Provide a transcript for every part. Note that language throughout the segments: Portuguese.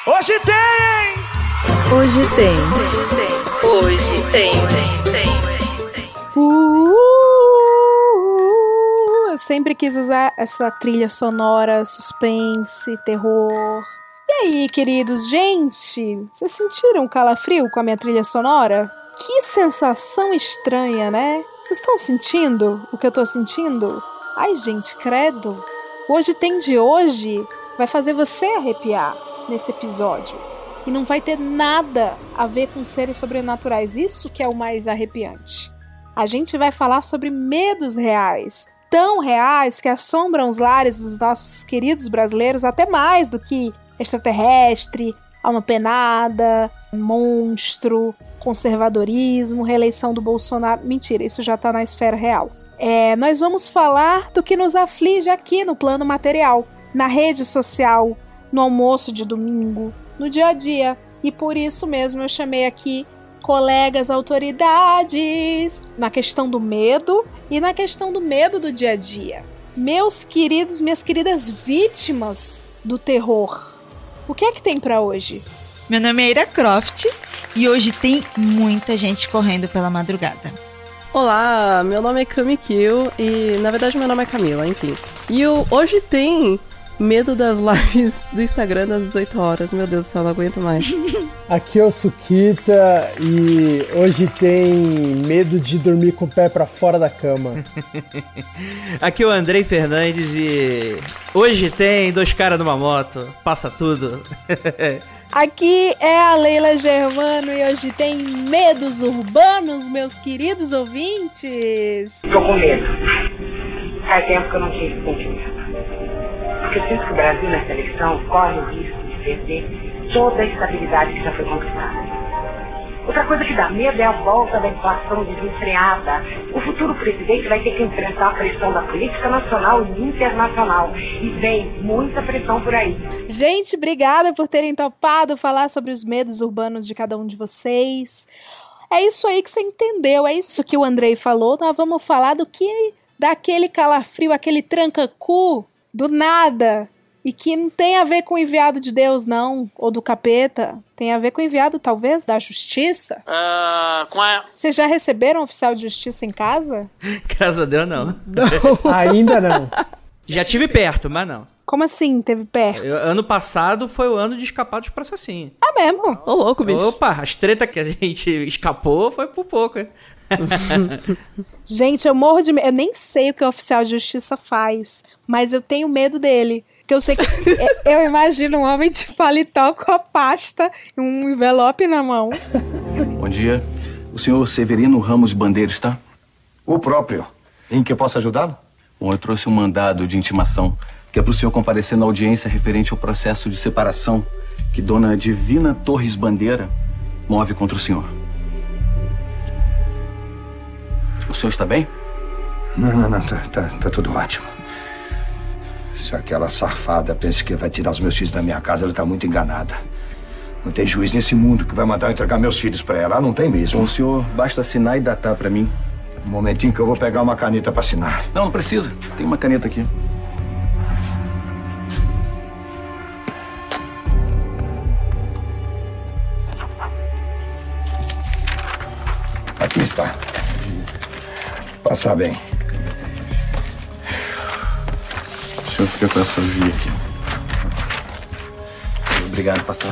Hoje tem! Hoje tem. Hoje tem. Eu sempre quis usar essa trilha sonora, suspense, terror. E aí, queridos, gente, vocês sentiram um calafrio com a minha trilha sonora? Que sensação estranha, né? Vocês estão sentindo o que eu tô sentindo? Ai, gente, credo. Hoje tem de hoje vai fazer você arrepiar nesse episódio. E não vai ter nada a ver com seres sobrenaturais. Isso que é o mais arrepiante. A gente vai falar sobre medos reais. Tão reais que assombram os lares dos nossos queridos brasileiros até mais do que extraterrestre, alma penada, monstro, conservadorismo, reeleição do Bolsonaro. Mentira, isso já tá na esfera real. Nós vamos falar do que nos aflige aqui no plano material, na rede social, no almoço de domingo, no dia a dia. E por isso mesmo eu chamei aqui colegas autoridades na questão do medo e na questão do medo do dia a dia. Meus queridos, minhas queridas vítimas do terror. O que é que tem pra hoje? Meu nome é Ira Croft e hoje tem muita gente correndo pela madrugada. Olá, meu nome é Kami Kill e na verdade meu nome é Camila, enfim. E hoje tem medo das lives do Instagram das 18 horas. Meu Deus do céu, não aguento mais. Aqui é o Sukita e hoje tem medo de dormir com o pé pra fora da cama. Aqui é o Andrei Fernandes e hoje tem 2 caras numa moto, passa tudo. Aqui é a Leila Germano e hoje tem medos urbanos, meus queridos ouvintes. Tô com medo. Faz tempo que eu não tive sentimento. Porque eu sinto que o Brasil nessa eleição corre o risco de perder toda a estabilidade que já foi conquistada. Outra coisa que dá medo é a volta da inflação desenfreada. O futuro presidente vai ter que enfrentar a pressão da política nacional e internacional. E vem muita pressão por aí. Gente, obrigada por terem topado falar sobre os medos urbanos de cada um de vocês. É isso aí que você entendeu, é isso que o Andrei falou. Nós vamos falar daquele calafrio, aquele tranca-cu do nada. E que não tem a ver com o enviado de Deus, não. Ou do capeta. Tem a ver com o enviado, talvez, da justiça. Vocês já receberam um oficial de justiça em casa? Graças a Deus, não. Não, ainda não. Já tive perto, mas não. Como assim, teve perto? Ano passado foi o ano de escapar dos processinhos. Ah, mesmo? Ô, louco, bicho. Opa, as tretas que a gente escapou foi por pouco, hein? Gente, eu morro de medo. Eu nem sei o que o oficial de justiça faz, mas eu tenho medo dele. Porque eu sei que eu imagino um homem de paletó com a pasta e um envelope na mão. Bom dia. O senhor Severino Ramos Bandeira está? O próprio. Em que eu posso ajudá-lo? Bom, eu trouxe um mandado de intimação que é para o senhor comparecer na audiência referente ao processo de separação que dona Divina Torres Bandeira move contra o senhor. O senhor está bem? Não, tá tudo ótimo. Se aquela safada pensa que vai tirar os meus filhos da minha casa, ela tá muito enganada. Não tem juiz nesse mundo que vai mandar eu entregar meus filhos pra ela. Não tem mesmo. Bom, o senhor basta assinar e datar pra mim. Um momentinho que eu vou pegar uma caneta pra assinar. Não precisa. Tem uma caneta aqui. Aqui está. Passar bem. O senhor fica com essa via aqui. Obrigado, pastor.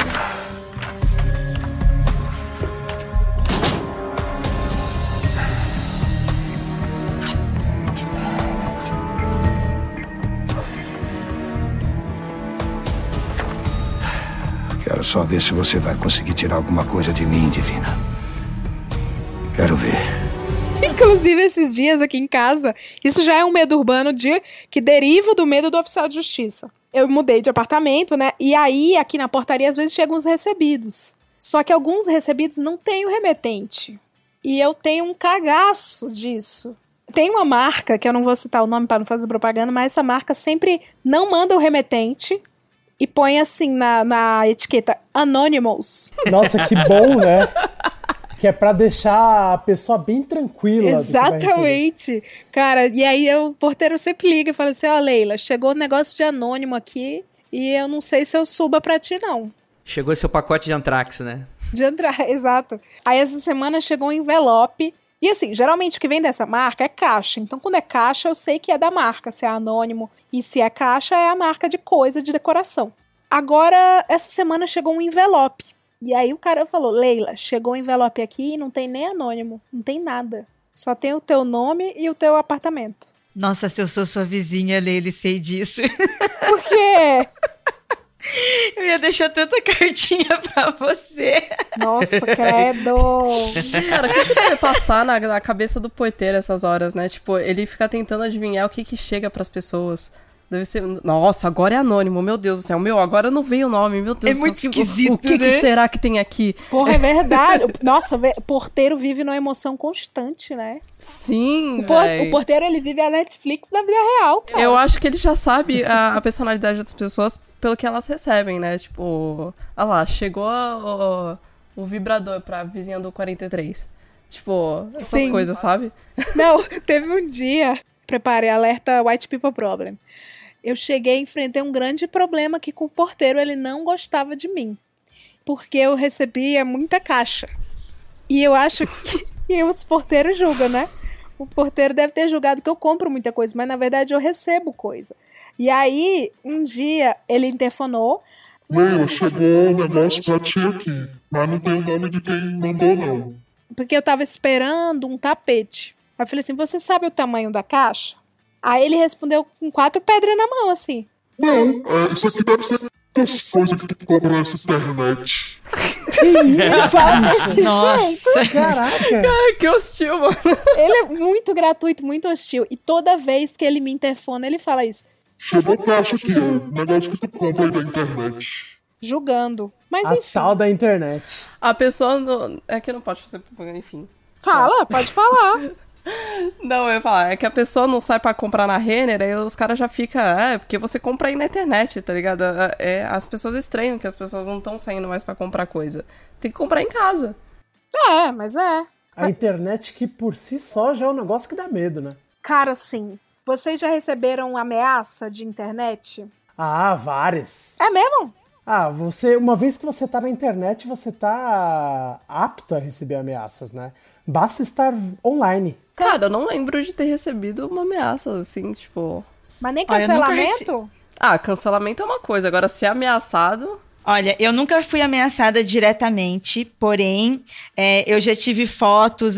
Quero só ver se você vai conseguir tirar alguma coisa de mim, Divina. Quero ver. Inclusive, esses dias aqui em casa, isso já é um medo urbano que deriva do medo do oficial de justiça. Eu mudei de apartamento, né? E aí, aqui na portaria, às vezes chegam uns recebidos. Só que alguns recebidos não têm o remetente. E eu tenho um cagaço disso. Tem uma marca, que eu não vou citar o nome para não fazer propaganda, mas essa marca sempre não manda o remetente e põe assim na etiqueta Anonymous. Nossa, que bom, né? Que é pra deixar a pessoa bem tranquila. Exatamente. Cara, e aí o porteiro sempre liga e fala assim, ó, Leila, chegou um negócio de anônimo aqui e eu não sei se eu suba pra ti, não. Chegou seu pacote de Antrax, né? Exato. Aí essa semana chegou um envelope. E assim, geralmente o que vem dessa marca é caixa. Então quando é caixa eu sei que é da marca, se é anônimo. E se é caixa é a marca de coisa de decoração. Agora, essa semana chegou um envelope. E aí o cara falou, Leila, chegou um envelope aqui e não tem nem anônimo. Não tem nada. Só tem o teu nome e o teu apartamento. Nossa, se eu sou sua vizinha, Leila, sei disso. Por quê? Eu ia deixar tanta cartinha pra você. Nossa, credo. Cara, o que deve passar na cabeça do porteiro essas horas, né? Tipo, ele fica tentando adivinhar o que chega pras pessoas. Deve ser... Nossa, agora é anônimo, meu Deus do céu. Meu, agora não veio o nome, meu Deus do céu. É muito esquisito, o que né? será que tem aqui? Porra, é verdade. Nossa, o porteiro vive numa emoção constante, né? Sim, O porteiro, ele vive a Netflix da vida real, cara. Eu acho que ele já sabe a personalidade das pessoas pelo que elas recebem, né? Tipo, olha lá, chegou o vibrador pra vizinha do 43. Tipo, essas Sim. coisas, sabe? Não, teve um dia, preparei, alerta White People Problem. Eu cheguei e enfrentei um grande problema que com o porteiro ele não gostava de mim. Porque eu recebia muita caixa. E eu acho que... E os porteiros julgam, né? O porteiro deve ter julgado que eu compro muita coisa, mas na verdade eu recebo coisa. E aí, um dia, ele interfonou. Leila, chegou um negócio pra ti aqui, mas não tem o nome de quem mandou, não. Porque eu tava esperando um tapete. Aí eu falei assim, você sabe o tamanho da caixa? Aí ele respondeu com 4 pedras na mão, assim. Não, isso aqui deve ser das coisas que tu compra nessa internet. Ele fala desse jeito. Caraca! Ai, que hostil, mano. Ele é muito gratuito, muito hostil. E toda vez que ele me interfona, ele fala isso. Chegou caixa aqui, negócio que tu compra aí da internet. Julgando. Mas A enfim. tal da internet. A pessoa... É que não pode fazer propaganda, enfim. Fala, pode falar. Não, eu ia falar, é que a pessoa não sai pra comprar na Renner, aí os caras já ficam, porque você compra aí na internet, tá ligado? As pessoas estranham que as pessoas não estão saindo mais pra comprar coisa. Tem que comprar em casa. É, mas é. A internet que por si só já é um negócio que dá medo, né? Cara, sim. Vocês já receberam ameaça de internet? Ah, várias. É mesmo? Ah, uma vez que você tá na internet, você tá apto a receber ameaças, né? Basta estar online. Cara, eu não lembro de ter recebido uma ameaça, assim, tipo... Mas nem Olha, eu nunca cancelamento? Cancelamento é uma coisa, agora ser ameaçado... Olha, eu nunca fui ameaçada diretamente, porém, eu já tive fotos,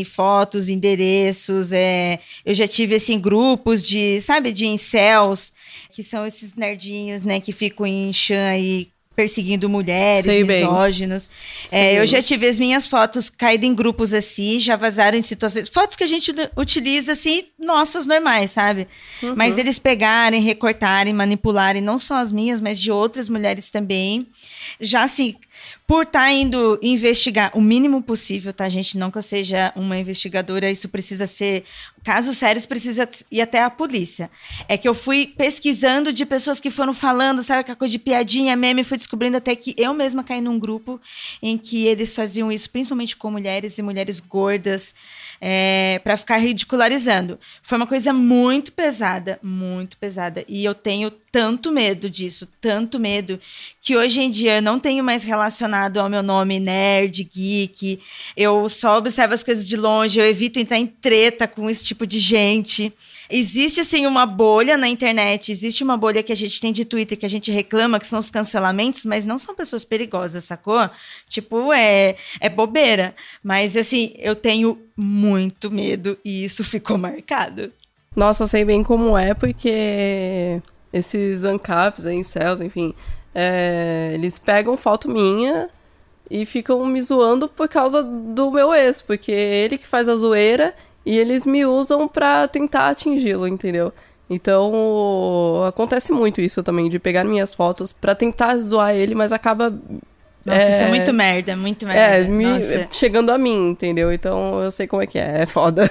endereços, eu já tive, assim, grupos de incels, que são esses nerdinhos, né, que ficam em chan aí, perseguindo mulheres, Sei bem. misóginos. Eu já tive as minhas fotos caídas em grupos assim, já vazaram em situações... Fotos que a gente utiliza, assim, nossas, normais, sabe? Uhum. Mas eles pegarem, recortarem, manipularem, não só as minhas, mas de outras mulheres também. Já, assim, por estar indo investigar o mínimo possível, tá, gente? Não que eu seja uma investigadora, isso precisa ser... Casos sérios, precisa ir até a polícia. É que eu fui pesquisando de pessoas que foram falando, sabe, aquela coisa de piadinha, meme, fui descobrindo até que eu mesma caí num grupo em que eles faziam isso, principalmente com mulheres e mulheres gordas, para ficar ridicularizando. Foi uma coisa muito pesada, e eu tenho tanto medo disso, tanto medo, que hoje em dia eu não tenho mais relacionado ao meu nome nerd, geek, eu só observo as coisas de longe, eu evito entrar em treta com esse tipo de gente. Existe, assim, uma bolha na internet, existe uma bolha que a gente tem de Twitter, que a gente reclama, que são os cancelamentos, mas não são pessoas perigosas, sacou? Tipo, é bobeira. Mas, assim, eu tenho muito medo e isso ficou marcado. Nossa, eu sei bem como é, porque esses ANCAPs, incels, enfim, eles pegam foto minha e ficam me zoando por causa do meu ex, porque é ele que faz a zoeira e eles me usam pra tentar atingi-lo, entendeu? Então, acontece muito isso também, de pegar minhas fotos pra tentar zoar ele, mas acaba... Nossa, isso é muito merda, muito merda. Chegando a mim, entendeu? Então, eu sei como é foda.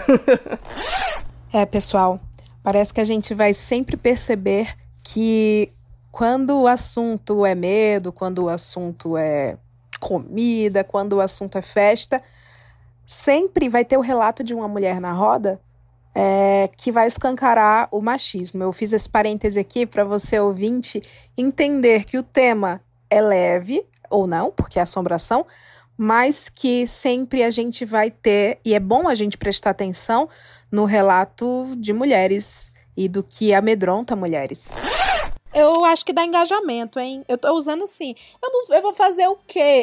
Pessoal, parece que a gente vai sempre perceber que quando o assunto é medo, quando o assunto é comida, quando o assunto é festa, sempre vai ter o relato de uma mulher na roda que vai escancarar o machismo. Eu fiz esse parêntese aqui para você, ouvinte, entender que o tema é leve, ou não, porque é assombração, mas que sempre a gente vai ter, e é bom a gente prestar atenção no relato de mulheres e do que amedronta mulheres. Eu acho que dá engajamento, hein? Eu tô usando assim, eu vou fazer o quê?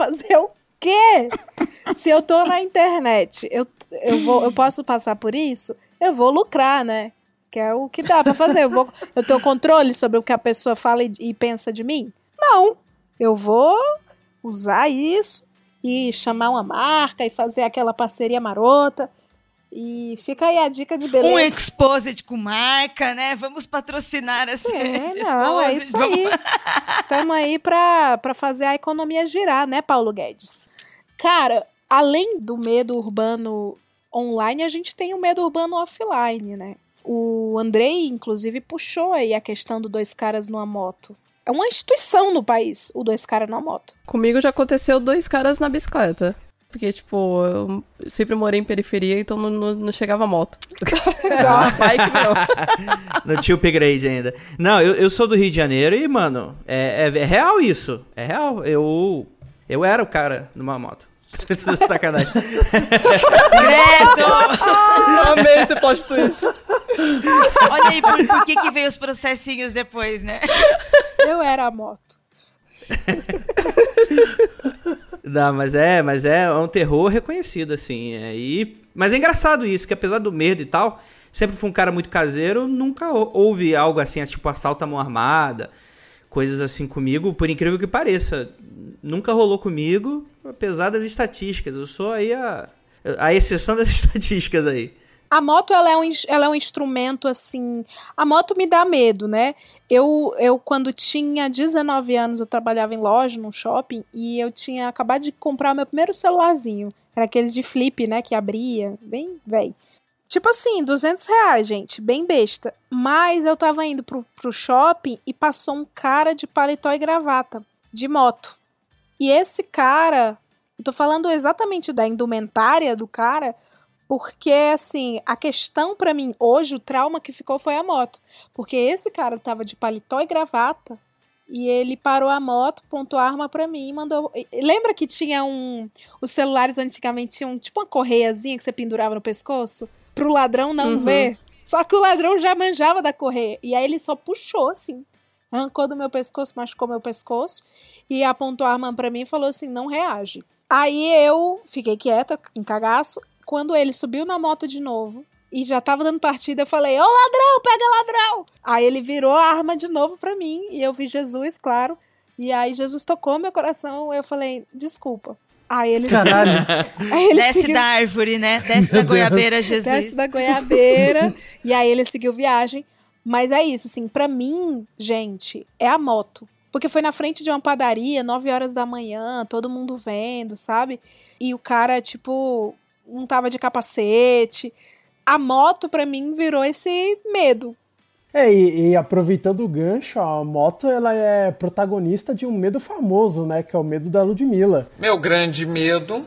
Se eu tô na internet, eu posso passar por isso? Eu vou lucrar, né? Que é o que dá pra fazer. Eu tenho controle sobre o que a pessoa fala e pensa de mim? Não. Eu vou usar isso e chamar uma marca e fazer aquela parceria marota. E fica aí a dica de beleza. Um exposit com marca, né? Vamos patrocinar esse não, é isso aí. Estamos aí pra fazer a economia girar, né, Paulo Guedes? Cara, além do medo urbano online, a gente tem o medo urbano offline, né? O Andrei, inclusive, puxou aí a questão do 2 caras numa moto. É uma instituição no país, o 2 caras numa moto. Comigo já aconteceu 2 caras na bicicleta. Porque, tipo, eu sempre morei em periferia, então não chegava moto. Bike não. Não tinha upgrade ainda. Não, eu sou do Rio de Janeiro e, mano, é real isso. É real. Eu era o cara numa moto. Sacanagem. Credo! Amei esse plot twist. Olha aí, por que veio os processinhos depois, né? Eu era a moto. Não, mas é um terror reconhecido, assim. Mas é engraçado isso, que apesar do medo e tal, sempre fui um cara muito caseiro, nunca houve algo assim, tipo assalto à mão armada, coisas assim comigo, por incrível que pareça. Nunca rolou comigo, apesar das estatísticas. Eu sou aí a exceção das estatísticas aí. A moto, ela é um instrumento, assim... A moto me dá medo, né? Eu, quando tinha 19 anos, eu trabalhava em loja, num shopping, e eu tinha acabado de comprar o meu primeiro celularzinho. Era aqueles de flip, né? Que abria, bem velho. Tipo assim, R$200, gente, bem besta. Mas eu tava indo pro shopping e passou um cara de paletó e gravata, de moto. E esse cara... Eu tô falando exatamente da indumentária do cara... Porque, assim, a questão pra mim hoje, o trauma que ficou foi a moto. Porque esse cara tava de paletó e gravata e ele parou a moto, apontou a arma pra mim e mandou... Lembra que tinha os celulares antigamente tinham tipo uma correiazinha que você pendurava no pescoço? Pro ladrão não ver. Só que o ladrão já manjava da correia. E aí ele só puxou, assim. Arrancou do meu pescoço, machucou meu pescoço e apontou a arma pra mim e falou assim, não reage. Aí eu fiquei quieta, com cagaço. Quando ele subiu na moto de novo e já tava dando partida, eu falei, ô ladrão, pega ladrão! Aí ele virou a arma de novo pra mim e eu vi Jesus, claro. E aí Jesus tocou meu coração, eu falei, desculpa. Aí ele Caralho. Desce da árvore, né? Desce da goiabeira, Jesus. Desce da goiabeira. E aí ele seguiu viagem. Mas é isso, assim, pra mim, gente, é a moto. Porque foi na frente de uma padaria, 9 horas da manhã, todo mundo vendo, sabe? E o cara, tipo... não tava de capacete. A moto, pra mim, virou esse medo. E aproveitando o gancho, a moto ela é protagonista de um medo famoso, né? Que é o medo da Ludmilla. Meu grande medo...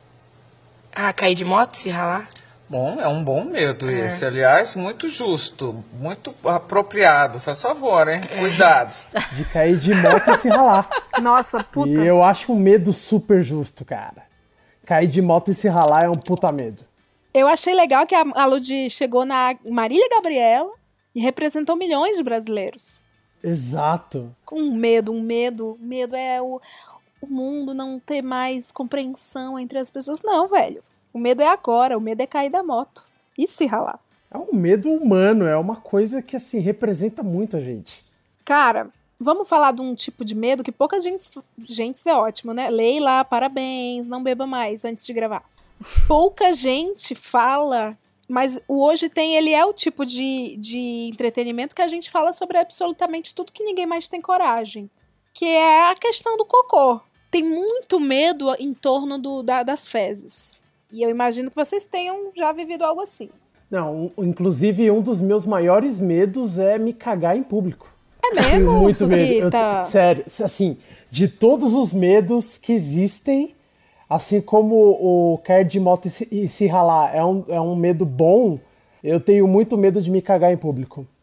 cair de moto, se ralar? Bom, é um bom medo esse. Aliás, muito justo, muito apropriado. Faz favor, hein? Cuidado. De cair de moto e se ralar. Nossa, puta. E eu acho um medo super justo, cara. Cair de moto e se ralar é um puta medo. Eu achei legal que a Lud chegou na Marília Gabriela e representou milhões de brasileiros. Exato. Com medo. Medo é o mundo não ter mais compreensão entre as pessoas. Não, velho. O medo é agora. O medo é cair da moto e se ralar. É um medo humano. É uma coisa que, assim, representa muito a gente. Cara... Vamos falar de um tipo de medo que pouca gente é ótimo, né? Leila, parabéns, não beba mais antes de gravar. Pouca gente fala, mas o Hoje Tem, ele é o tipo de entretenimento que a gente fala sobre absolutamente tudo que ninguém mais tem coragem. Que é a questão do cocô. Tem muito medo em torno das fezes. E eu imagino que vocês tenham já vivido algo assim. Não, inclusive um dos meus maiores medos é me cagar em público. É mesmo, muito medo. Sério, assim, de todos os medos que existem, assim como o cair de moto e se ralar é um medo bom, eu tenho muito medo de me cagar em público.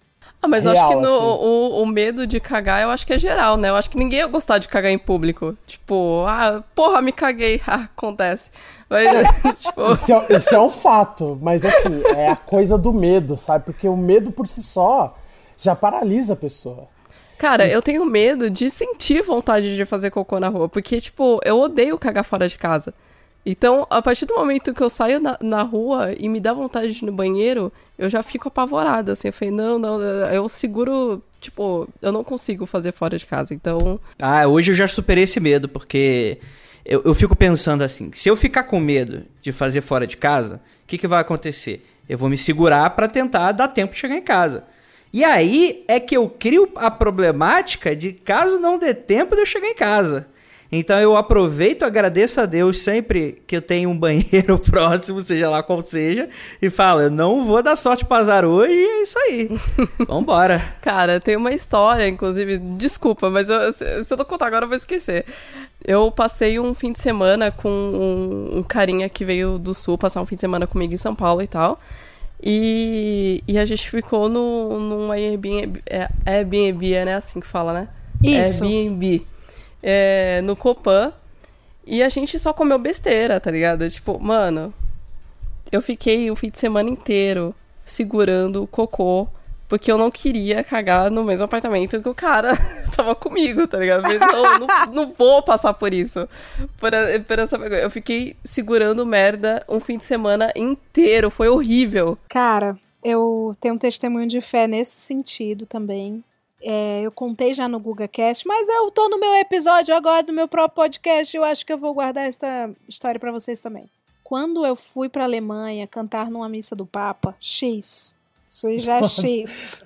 Ah, mas eu Real, acho que assim. o medo de cagar, eu acho que é geral, né? Eu acho que ninguém ia gostar de cagar em público. Tipo, porra, me caguei. Acontece. Mas, tipo... Isso é um fato, mas assim, é a coisa do medo, sabe? Porque o medo por si só já paralisa a pessoa. Cara, eu tenho medo de sentir vontade de fazer cocô na rua, porque, tipo, eu odeio cagar fora de casa. Então, a partir do momento que eu saio na rua e me dá vontade de ir no banheiro, eu já fico apavorada, assim. Eu falei, não, eu seguro, tipo, eu não consigo fazer fora de casa, então... Hoje eu já superei esse medo, porque eu fico pensando assim, se eu ficar com medo de fazer fora de casa, o que vai acontecer? Eu vou me segurar pra tentar dar tempo de chegar em casa. E aí é que eu crio a problemática de caso não dê tempo de eu chegar em casa. Então eu aproveito, agradeço a Deus sempre que eu tenho um banheiro próximo, seja lá qual seja, e falo, eu não vou dar sorte pro azar hoje, e é isso aí. Vambora. Cara, tem uma história, inclusive, desculpa, mas se eu não contar agora eu vou esquecer. Eu passei um fim de semana com um carinha que veio do Sul passar um fim de semana comigo em São Paulo e tal. E a gente ficou num Airbnb, Airbnb, é, né, assim que fala, né? Isso. Airbnb. No Copan. E a gente só comeu besteira, tá ligado? Tipo, mano, eu fiquei o fim de semana inteiro segurando o cocô, porque eu não queria cagar no mesmo apartamento que o cara tava comigo, tá ligado? Mas não vou passar por isso. Por essa vergonha. Eu fiquei segurando merda um fim de semana inteiro. Foi horrível. Cara, eu tenho um testemunho de fé nesse sentido também. Eu contei já no GugaCast, mas eu tô no meu episódio agora do meu próprio podcast. Eu acho que eu vou guardar essa história pra vocês também. Quando eu fui pra Alemanha cantar numa missa do Papa, X... Isso já é X.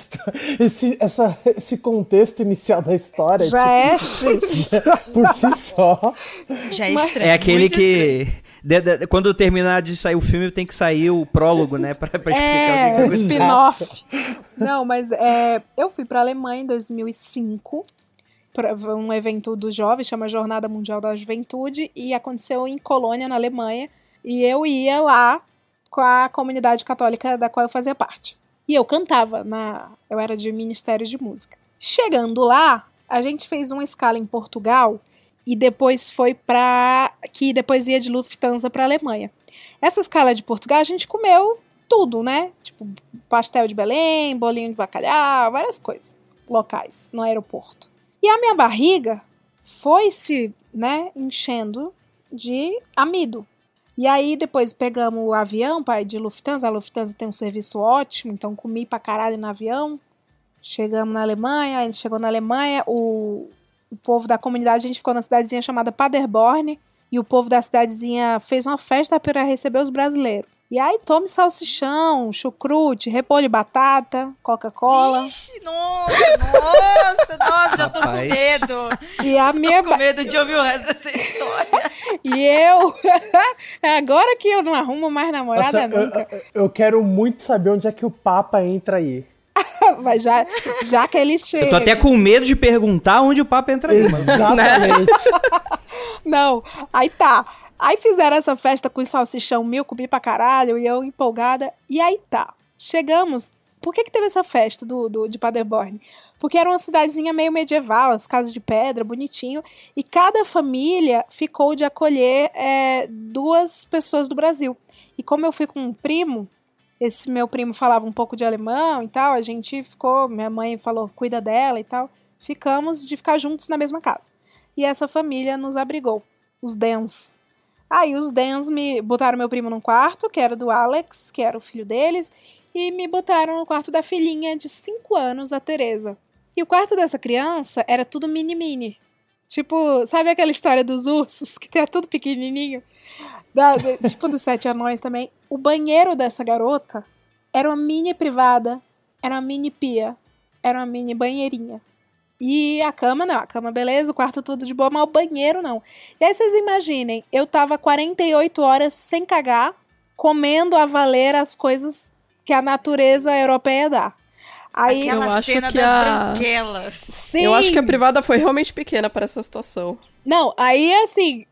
Esse contexto inicial da história já é X. Por si só. Já é estranho. É aquele que... quando terminar de sair o filme, tem que sair o prólogo, né? Pra explicar o que spin-off. Não, mas eu fui pra Alemanha em 2005 para um evento dos jovens, chama Jornada Mundial da Juventude, e aconteceu em Colônia, na Alemanha, e eu ia lá com a comunidade católica da qual eu fazia parte. E eu cantava, eu era de Ministério de Música. Chegando lá, a gente fez uma escala em Portugal e depois depois ia de Lufthansa para Alemanha. Essa escala de Portugal a gente comeu tudo, né? Tipo, pastel de Belém, bolinho de bacalhau, várias coisas locais no aeroporto. E a minha barriga foi se, enchendo de amido. E aí depois pegamos o avião para ir de Lufthansa. A Lufthansa tem um serviço ótimo, então comi pra caralho no avião. Chegamos na Alemanha, a gente chegou na Alemanha, o povo da comunidade, a gente ficou na cidadezinha chamada Paderborn, e o povo da cidadezinha fez uma festa para receber os brasileiros. E aí tome salsichão, chucrute, repolho de batata, Coca-Cola. Ixi, nossa, já tô com medo. E a minha... Tô com medo de ouvir o resto dessa história. E eu... Agora que eu não arrumo mais namorada nunca. Eu quero muito saber onde é que o Papa entra aí. Mas já que ele chega... Eu tô até com medo de perguntar onde o Papa entra aí. Exatamente. Não, aí tá. Aí fizeram essa festa com salsichão mil, comi pra caralho, e eu empolgada. E aí tá. Chegamos... Por que teve essa festa de Paderborn? Porque era uma cidadezinha meio medieval, as casas de pedra, bonitinho. E cada família ficou de acolher 2 pessoas do Brasil. E como eu fui com um primo, esse meu primo falava um pouco de alemão e tal, a gente ficou... Minha mãe falou, cuida dela e tal. Ficamos de ficar juntos na mesma casa. E essa família nos abrigou. Os Dens. Aí os Dens me botaram meu primo num quarto, que era do Alex, que era o filho deles, e me botaram no quarto da filhinha de 5 anos, a Teresa. E o quarto dessa criança era tudo mini-mini. Tipo, sabe aquela história dos ursos, que é tudo pequenininho? Tipo dos 7 anões também. O banheiro dessa garota era uma mini privada, era uma mini pia, era uma mini banheirinha. E a cama não, a cama beleza, o quarto tudo de boa, mas o banheiro não. E aí vocês imaginem, eu tava 48 horas sem cagar, comendo a valer as coisas que a natureza europeia dá. Aí, aquela cena das branquelas. Sim. Eu acho que a privada foi realmente pequena para essa situação. Não, aí assim,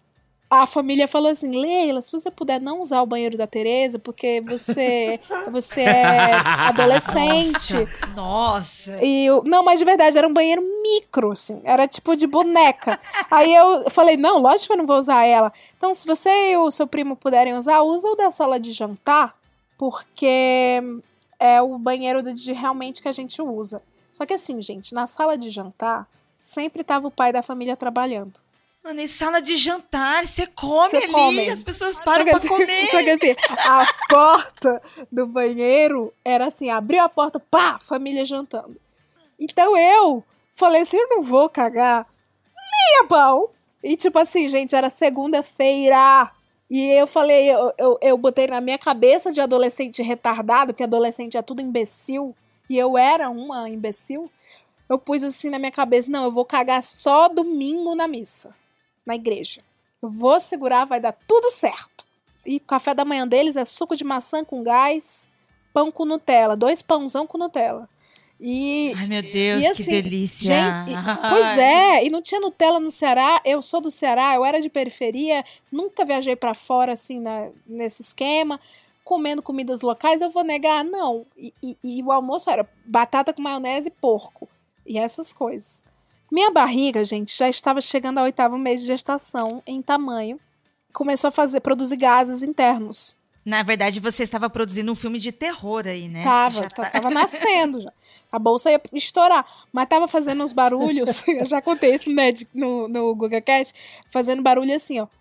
a família falou assim, Leila, se você puder não usar o banheiro da Tereza, porque você é adolescente. Nossa. Não, mas de verdade, era um banheiro micro, assim. Era tipo de boneca. Aí eu falei, não, lógico que eu não vou usar ela. Então, se você e o seu primo puderem usar, usa o da sala de jantar, porque é o banheiro realmente que a gente usa. Só que assim, gente, na sala de jantar, sempre tava o pai da família trabalhando. Mano, em sala de jantar, você come ali, come. As pessoas param pra comer. Só que assim, a porta do banheiro era assim, abriu a porta, pá, família jantando. Então eu falei assim, eu não vou cagar nem a pau. E tipo assim, gente, era segunda-feira. E eu falei, eu botei na minha cabeça de adolescente retardado, porque adolescente é tudo imbecil, e eu era uma imbecil. Eu pus assim na minha cabeça, não, eu vou cagar só domingo na missa. Na igreja. Eu vou segurar, vai dar tudo certo. E o café da manhã deles é suco de maçã com gás, pão com Nutella, 2 pãozão com Nutella. Ai, meu Deus, e, assim, que delícia. Gente, pois é, e não tinha Nutella no Ceará, eu sou do Ceará, eu era de periferia, nunca viajei pra fora, assim, nesse esquema, comendo comidas locais, eu vou negar? Não. E o almoço era batata com maionese e porco, e essas coisas. Minha barriga, gente, já estava chegando ao 8º mês de gestação em tamanho. Começou a produzir gases internos. Na verdade, você estava produzindo um filme de terror aí, né? Tava nascendo já. A bolsa ia estourar. Mas tava fazendo uns barulhos. Eu já contei isso, né, no GugaCast. Fazendo barulho assim, ó.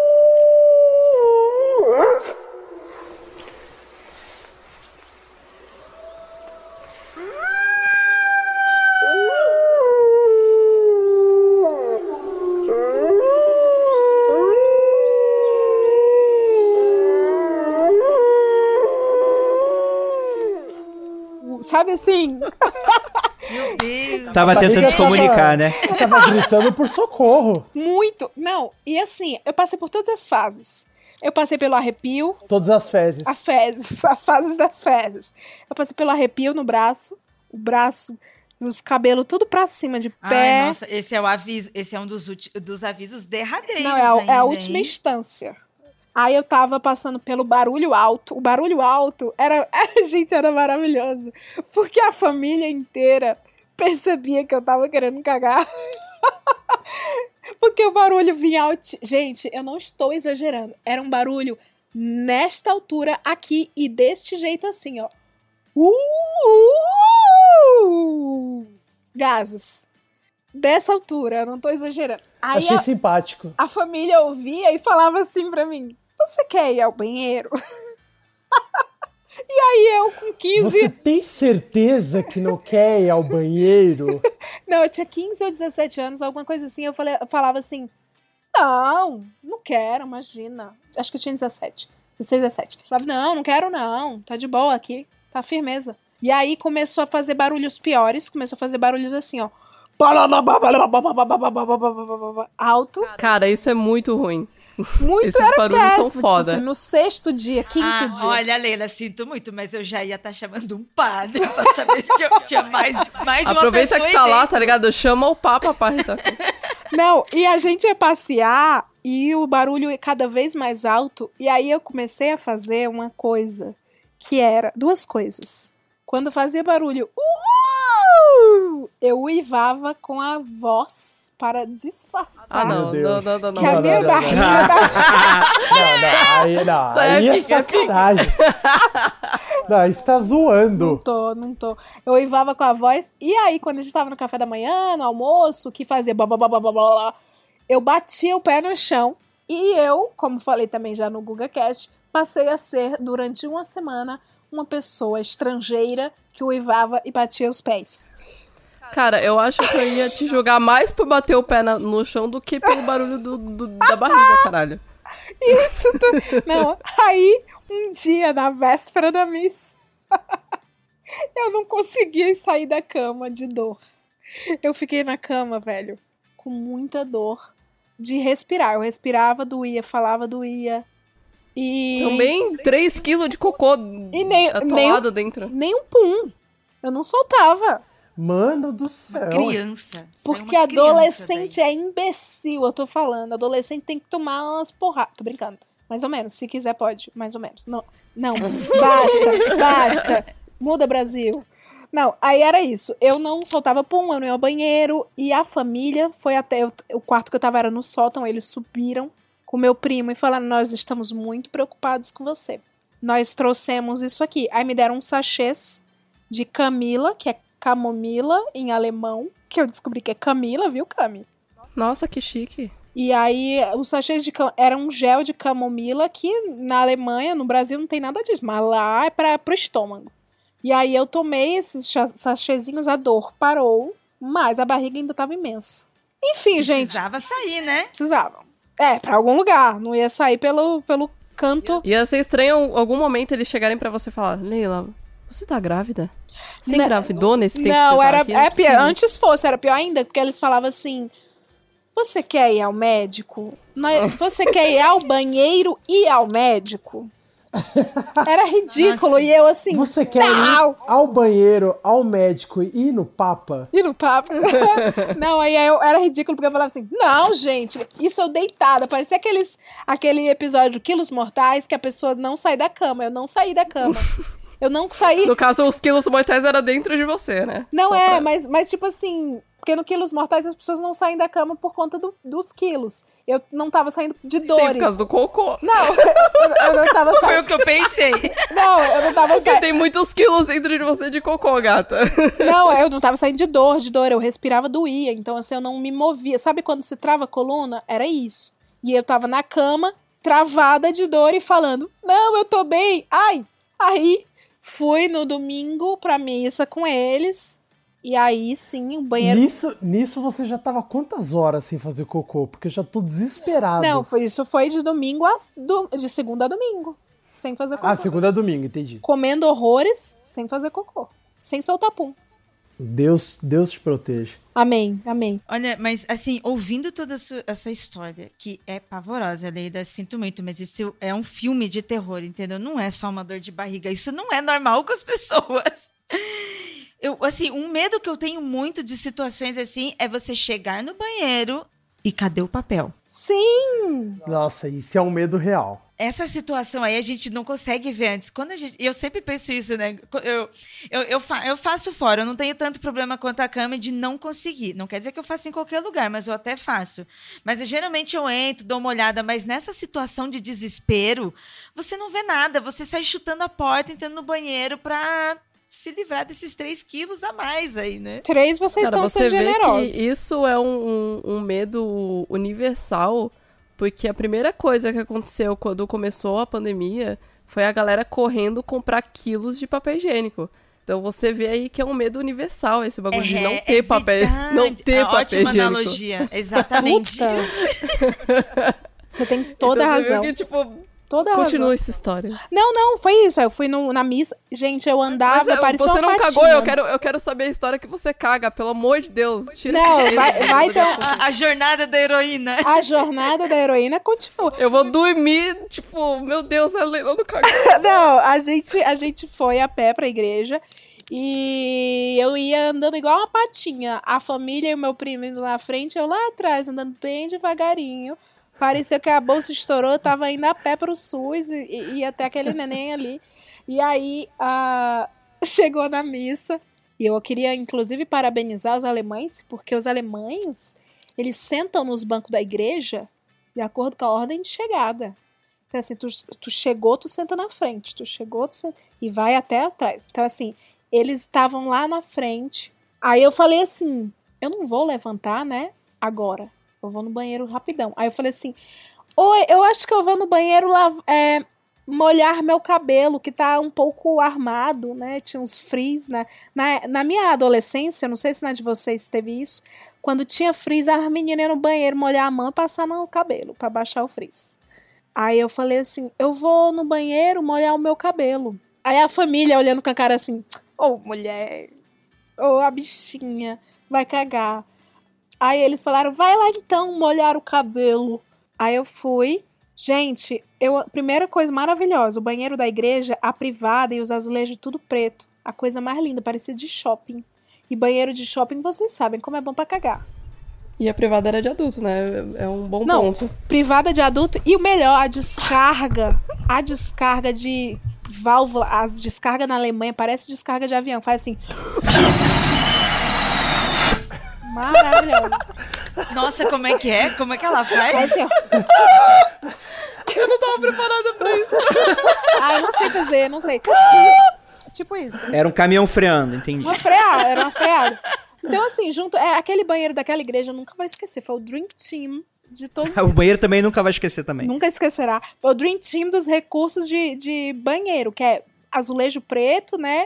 Sabe assim? Meu Deus. Tava tentando se comunicar, né? Tava gritando por socorro. Muito. Não, e assim, eu passei por todas as fases. Eu passei pelo arrepio. Todas as fezes. As fezes, as fases das fezes. Eu passei pelo arrepio no braço, o braço, os cabelos tudo pra cima de pé. Ai, nossa, esse é o aviso, esse é um dos avisos derradeiros. Não, é a última instância. Aí eu tava passando pelo barulho alto. O barulho alto era... Gente, era maravilhoso. Porque a família inteira percebia que eu tava querendo cagar. Porque o barulho vinha alto. Gente, eu não estou exagerando. Era um barulho nesta altura aqui e deste jeito assim, ó. Gases. Dessa altura, eu não tô exagerando. Aí achei simpático. A família ouvia e falava assim pra mim, você quer ir ao banheiro? E aí eu com 15... Você tem certeza que não quer ir ao banheiro? Não, eu tinha 15 ou 17 anos, alguma coisa assim. Eu falava assim, não quero, imagina. Acho que eu tinha 16, 17. Eu falava, não quero não, tá de boa aqui, tá firmeza. E aí começou a fazer barulhos piores, começou a fazer barulhos assim, ó. Alto. Cara, isso é muito ruim. Muito. Esses era barulhos péssimo, são foda. Tipo assim, no 6º dia, 5º dia. Olha, Leila, sinto muito, mas eu já ia estar chamando um padre pra saber se tinha mais de uma pessoa. Aproveita que tá lá, tá ligado? Chama o Papa pra rezar. Não, e a gente ia passear e o barulho ia cada vez mais alto. E aí eu comecei a fazer uma coisa, que era 2 coisas. Quando fazia barulho, eu uivava com a voz para disfarçar. Não. Que a minha barriga Aí é sacanagem. Não, isso tá zoando. Não tô. Eu uivava com a voz. E aí, quando a gente tava no café da manhã, no almoço, que fazia blá, blá, blá, blá, blá, blá, eu batia o pé no chão. E eu, como falei também já no GugaCast, passei a ser, durante uma semana, uma pessoa estrangeira que uivava e batia os pés. Cara, eu acho que eu ia te julgar mais por bater o pé no chão do que pelo barulho da barriga, caralho. Isso. Não, aí, um dia, na véspera da missa, eu não conseguia sair da cama de dor. Eu fiquei na cama, velho, com muita dor de respirar. Eu respirava, doía, falava, doía. E... Também 3 quilos de cocô e atolado dentro. Nem um pum. Eu não soltava. Mano do céu. Criança. Porque adolescente é imbecil, eu tô falando. Adolescente tem que tomar umas porradas. Tô brincando. Mais ou menos. Se quiser, pode. Mais ou menos. Não. Basta. Muda, Brasil. Não, aí era isso. Eu não soltava pum, eu não ia ao banheiro. E a família foi até... O quarto que eu tava era no sótão. Eles subiram com meu primo e falaram: nós estamos muito preocupados com você. Nós trouxemos isso aqui. Aí me deram uns sachês de Camila, que é camomila em alemão. Que eu descobri que é Camila, viu, Cami? Nossa, que chique. E aí, os sachês era um gel de camomila que na Alemanha, no Brasil, não tem nada disso. Mas lá é pro estômago. E aí eu tomei esses sachêzinhos, a dor parou, mas a barriga ainda tava imensa. Enfim, gente. Precisava sair, né? Precisava. Pra algum lugar. Não ia sair pelo canto. Ia ser estranho algum momento eles chegarem pra você e falar: Leila, você tá grávida? Você engravidou nesse tempo não, que você tá era, aqui? é pior. Antes fosse, era pior ainda, porque eles falavam assim: você quer ir ao médico? Você quer ir ao banheiro e ao médico? Era ridículo. Nossa. E eu assim... Você quer ir ao banheiro, ao médico e ir no Papa? Ir no Papa? Não, aí era ridículo, porque eu falava assim: não, gente, isso eu deitada. Parecia aquele episódio Quilos Mortais, que a pessoa não sai da cama. Eu não saí da cama. Eu não saí... No caso, os quilos mortais era dentro de você, né? Não mas tipo assim... Porque no Quilos Mortais as pessoas não saem da cama por conta dos quilos. Eu não tava saindo de dores. Sim, por causa do cocô. Não, eu não tava saindo. Foi o que eu pensei. Não, eu não tava saindo. Porque tem muitos quilos dentro de você de cocô, gata. Não, eu não tava saindo de dor. Eu respirava, doía. Então, assim, eu não me movia. Sabe quando se trava a coluna? Era isso. E eu tava na cama, travada de dor e falando: não, eu tô bem. Ai, aí fui no domingo pra missa com eles. E aí, sim, o banheiro... Nisso você já tava quantas horas sem fazer cocô? Porque eu já tô desesperado. Não, isso foi de de segunda a domingo, sem fazer cocô. Segunda a domingo, entendi. Comendo horrores, sem fazer cocô. Sem soltar pum. Deus te proteja. Amém. Olha, mas assim, ouvindo toda essa história, que é pavorosa, Leida, sinto muito, mas isso é um filme de terror, entendeu? Não é só uma dor de barriga, isso não é normal com as pessoas. Um medo que eu tenho muito de situações assim é você chegar no banheiro e cadê o papel? Sim! Nossa, isso é um medo real. Essa situação aí a gente não consegue ver antes. Eu sempre penso isso, né? Eu faço fora, eu não tenho tanto problema quanto a cama de não conseguir. Não quer dizer que eu faça em qualquer lugar, mas eu até faço. Mas geralmente eu entro, dou uma olhada, mas nessa situação de desespero, você não vê nada, você sai chutando a porta, entrando no banheiro pra se livrar desses 3 quilos a mais aí, né? 3 vocês estão sendo generosos. Que isso é um medo universal, porque a primeira coisa que aconteceu quando começou a pandemia foi a galera correndo comprar quilos de papel higiênico. Então você vê aí que é um medo universal esse bagulho de não ter papel, não ter papel ótima higiênico. Analogia, exatamente. Você tem toda a razão. Você viu que, tipo, Continua essa história. Não, foi isso. Eu fui na missa. Gente, eu andava, parecia você uma não patinha. cagou, eu quero saber a história que você caga, pelo amor de Deus. Tira vai então. A jornada da heroína. A jornada da heroína continua. Eu vou dormir, tipo, meu Deus, a Leila não cagou. Não, a gente foi a pé pra igreja e eu ia andando igual uma patinha. A família e o meu primo indo lá à frente, eu lá atrás, andando bem devagarinho. Parecia que a bolsa estourou, eu tava indo a pé pro SUS e até aquele neném ali. E aí, chegou na missa, e eu queria, inclusive, parabenizar os alemães, porque os alemães, eles sentam nos bancos da igreja de acordo com a ordem de chegada. Então, assim, tu chegou, tu senta na frente, tu chegou, tu senta, e vai até atrás. Então, assim, eles estavam lá na frente. Aí eu falei assim, eu não vou levantar, né, agora. Eu vou no banheiro rapidão. Aí eu falei assim, oi, eu acho que eu vou no banheiro molhar meu cabelo, que tá um pouco armado, né? Tinha uns frizz, né? Na minha adolescência, não sei se na de vocês teve isso, quando tinha frizz, a menina ia no banheiro molhar a mão e passar no cabelo, pra baixar o frizz. Aí eu falei assim, eu vou no banheiro molhar o meu cabelo. Aí a família olhando com a cara assim, mulher, a bichinha, vai cagar. Aí eles falaram, vai lá então molhar o cabelo. Aí eu fui. Gente, primeira coisa maravilhosa, o banheiro da igreja, a privada e os azulejos tudo preto. A coisa mais linda, parecia de shopping. E banheiro de shopping, vocês sabem como é bom pra cagar. E a privada era de adulto, né? É um bom Não, ponto. privada de adulto. E o melhor, a descarga. A descarga de válvula. A descarga na Alemanha parece descarga de avião. Faz assim. Maravilhoso. Nossa, como é que é? Como é que ela faz? Faz assim, ó. Eu não tava preparada pra isso. Ah, eu não sei fazer, não sei. Tipo isso. Era um caminhão freando, entendi. Era uma freada. Então, assim, aquele banheiro daquela igreja eu nunca vou esquecer. Foi o Dream Team de todos. O banheiro também nunca vai esquecer também. Nunca esquecerá. Foi o Dream Team dos recursos de banheiro, que é azulejo preto, né?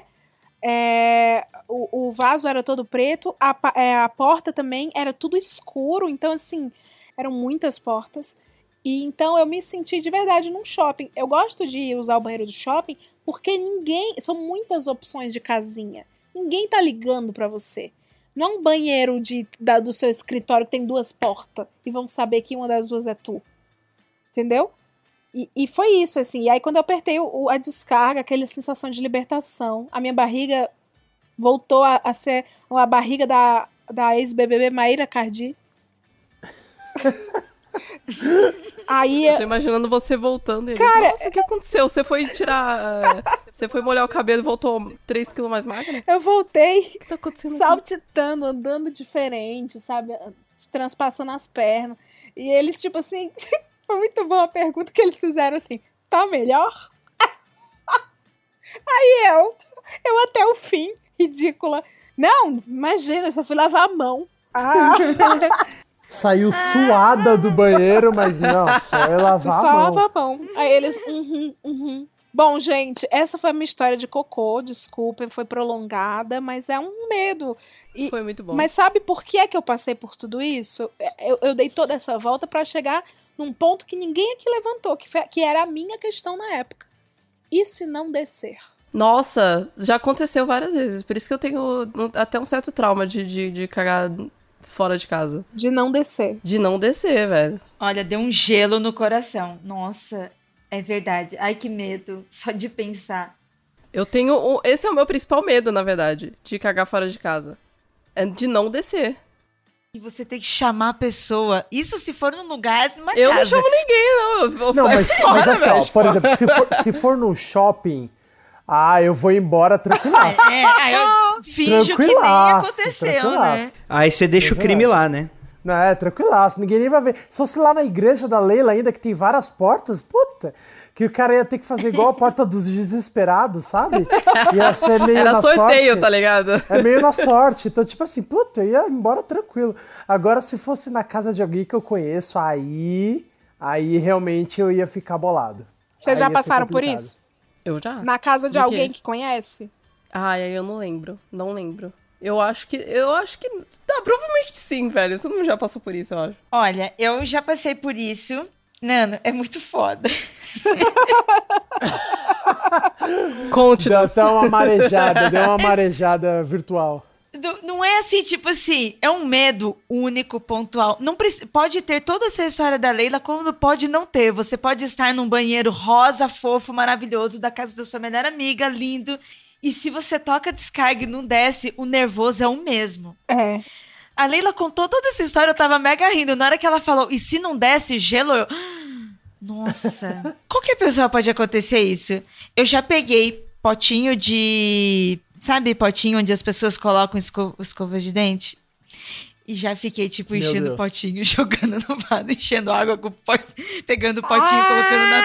O vaso era todo preto, a porta também era tudo escuro, então, assim, eram muitas portas. E então eu me senti de verdade num shopping. Eu gosto de usar o banheiro do shopping porque são muitas opções de casinha. Ninguém tá ligando pra você. Não é um banheiro do seu escritório que tem 2 portas e vão saber que uma das 2 é tu. Entendeu? E foi isso, assim. E aí, quando eu apertei a descarga, aquela sensação de libertação, a minha barriga voltou a ser a barriga da ex-BBB Maíra Cardi. Aí eu tô imaginando você voltando e cara, nossa, o que aconteceu? Você foi tirar... você foi molhar o cabelo e voltou 3 quilos mais magra? Eu voltei o que tá acontecendo saltitando, andando diferente, sabe? Transpassando as pernas. E eles, tipo assim... Foi muito boa a pergunta que eles fizeram assim. Tá melhor? Aí eu até o fim, ridícula. Não, imagina, eu só fui lavar a mão. Saiu suada do banheiro, mas não, só ia lavar a mão. Só lavar a mão. Aí eles, Bom, gente, essa foi a minha história de cocô, desculpem, foi prolongada, mas é um medo. Foi muito bom. Mas sabe por que é que eu passei por tudo isso? Eu dei toda essa volta pra chegar num ponto que ninguém aqui levantou, que era a minha questão na época. E se não descer? Nossa, já aconteceu várias vezes, por isso que eu tenho até um certo trauma de cagar fora de casa. De não descer. De não descer, velho. Olha, deu um gelo no coração. Nossa, é verdade. Ai, que medo. Só de pensar. Eu tenho... Esse é o meu principal medo, na verdade. De cagar fora de casa. É de não descer. E você tem que chamar a pessoa. Isso se for num lugar, uma eu casa. Eu não chamo ninguém, não. Eu não, saio fora, mas assim, ó, por exemplo, se for no shopping... eu vou embora tranquilaço. Eu finjo que nem aconteceu, né? Aí você deixa o crime lá, né? Não, tranquilaço, ninguém nem vai ver. Se fosse lá na igreja da Leila ainda, que tem várias portas, puta, que o cara ia ter que fazer igual a porta dos desesperados, sabe? Ia ser meio Era na sorteio, sorte. Tá ligado? É meio na sorte. Então, tipo assim, puta, eu ia embora tranquilo. Agora, se fosse na casa de alguém que eu conheço, aí realmente eu ia ficar bolado. Vocês já passaram por isso? Eu já. Na casa de alguém que conhece? Aí eu não lembro. Não lembro. Eu acho que... provavelmente sim, velho. Todo mundo já passou por isso, eu acho. Olha, eu já passei por isso. Nano, é muito foda. Conte-nos. Deu uma marejada virtual. Não é assim, tipo assim, é um medo único, pontual. Não pode ter toda essa história da Leila, como pode não ter. Você pode estar num banheiro rosa, fofo, maravilhoso, da casa da sua melhor amiga, lindo. E se você toca descarga e não desce, o nervoso é o mesmo. É. A Leila contou toda essa história, eu tava mega rindo. Na hora que ela falou, e se não desce gelo, eu... Nossa. Qualquer pessoa pode acontecer isso. Eu já peguei potinho de... Sabe potinho onde as pessoas colocam escova de dente? E já fiquei, tipo, enchendo o potinho, jogando no vaso, enchendo água com pegando o potinho e colocando na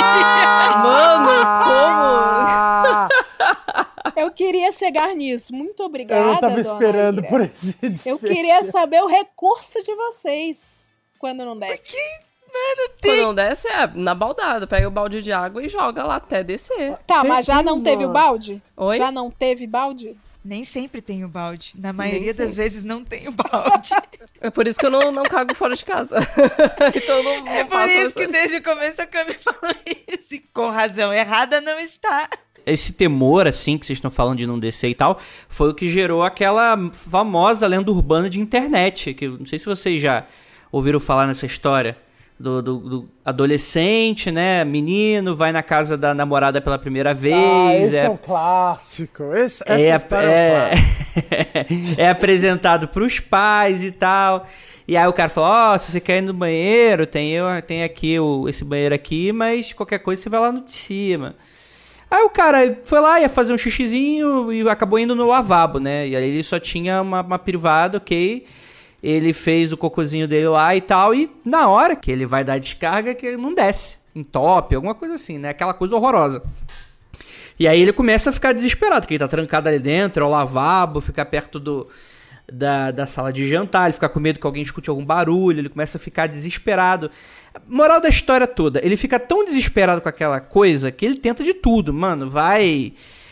pia. Mano, como? Eu queria chegar nisso. Muito obrigada, eu não tava esperando por esse desfecho. Eu queria saber o recurso de vocês quando não desce. Quando não desce, na baldada. Pega o balde de água e joga lá até descer. Tá, mas já não teve o balde? Oi? Já não teve balde? Nem sempre tem o balde. Na maioria das vezes não tem o balde. É por isso que eu não cago fora de casa. Então não é por isso que desde o começo a Cami falou isso. E com razão errada não está. Esse temor, assim, que vocês estão falando de não descer e tal, foi o que gerou aquela famosa lenda urbana de internet. Que não sei se vocês já ouviram falar nessa história. do adolescente, né? Menino, vai na casa da namorada pela primeira vez. Esse é um clássico. Essa história é um clássico. É apresentado pros pais e tal. E aí o cara fala, se você quer ir no banheiro, tem aqui esse banheiro aqui, mas qualquer coisa você vai lá no de cima. Aí o cara foi lá, ia fazer um xixizinho e acabou indo no lavabo, né? E aí ele só tinha uma privada, ok. Ele fez o cocôzinho dele lá e tal. E na hora que ele vai dar a descarga, que ele não desce. Entope, alguma coisa assim, né? Aquela coisa horrorosa. E aí ele começa a ficar desesperado, porque ele tá trancado ali dentro, é o lavabo, ficar perto da sala de jantar, ele fica com medo que alguém escute algum barulho, ele começa a ficar desesperado. Moral da história toda, ele fica tão desesperado com aquela coisa que ele tenta de tudo, mano, vai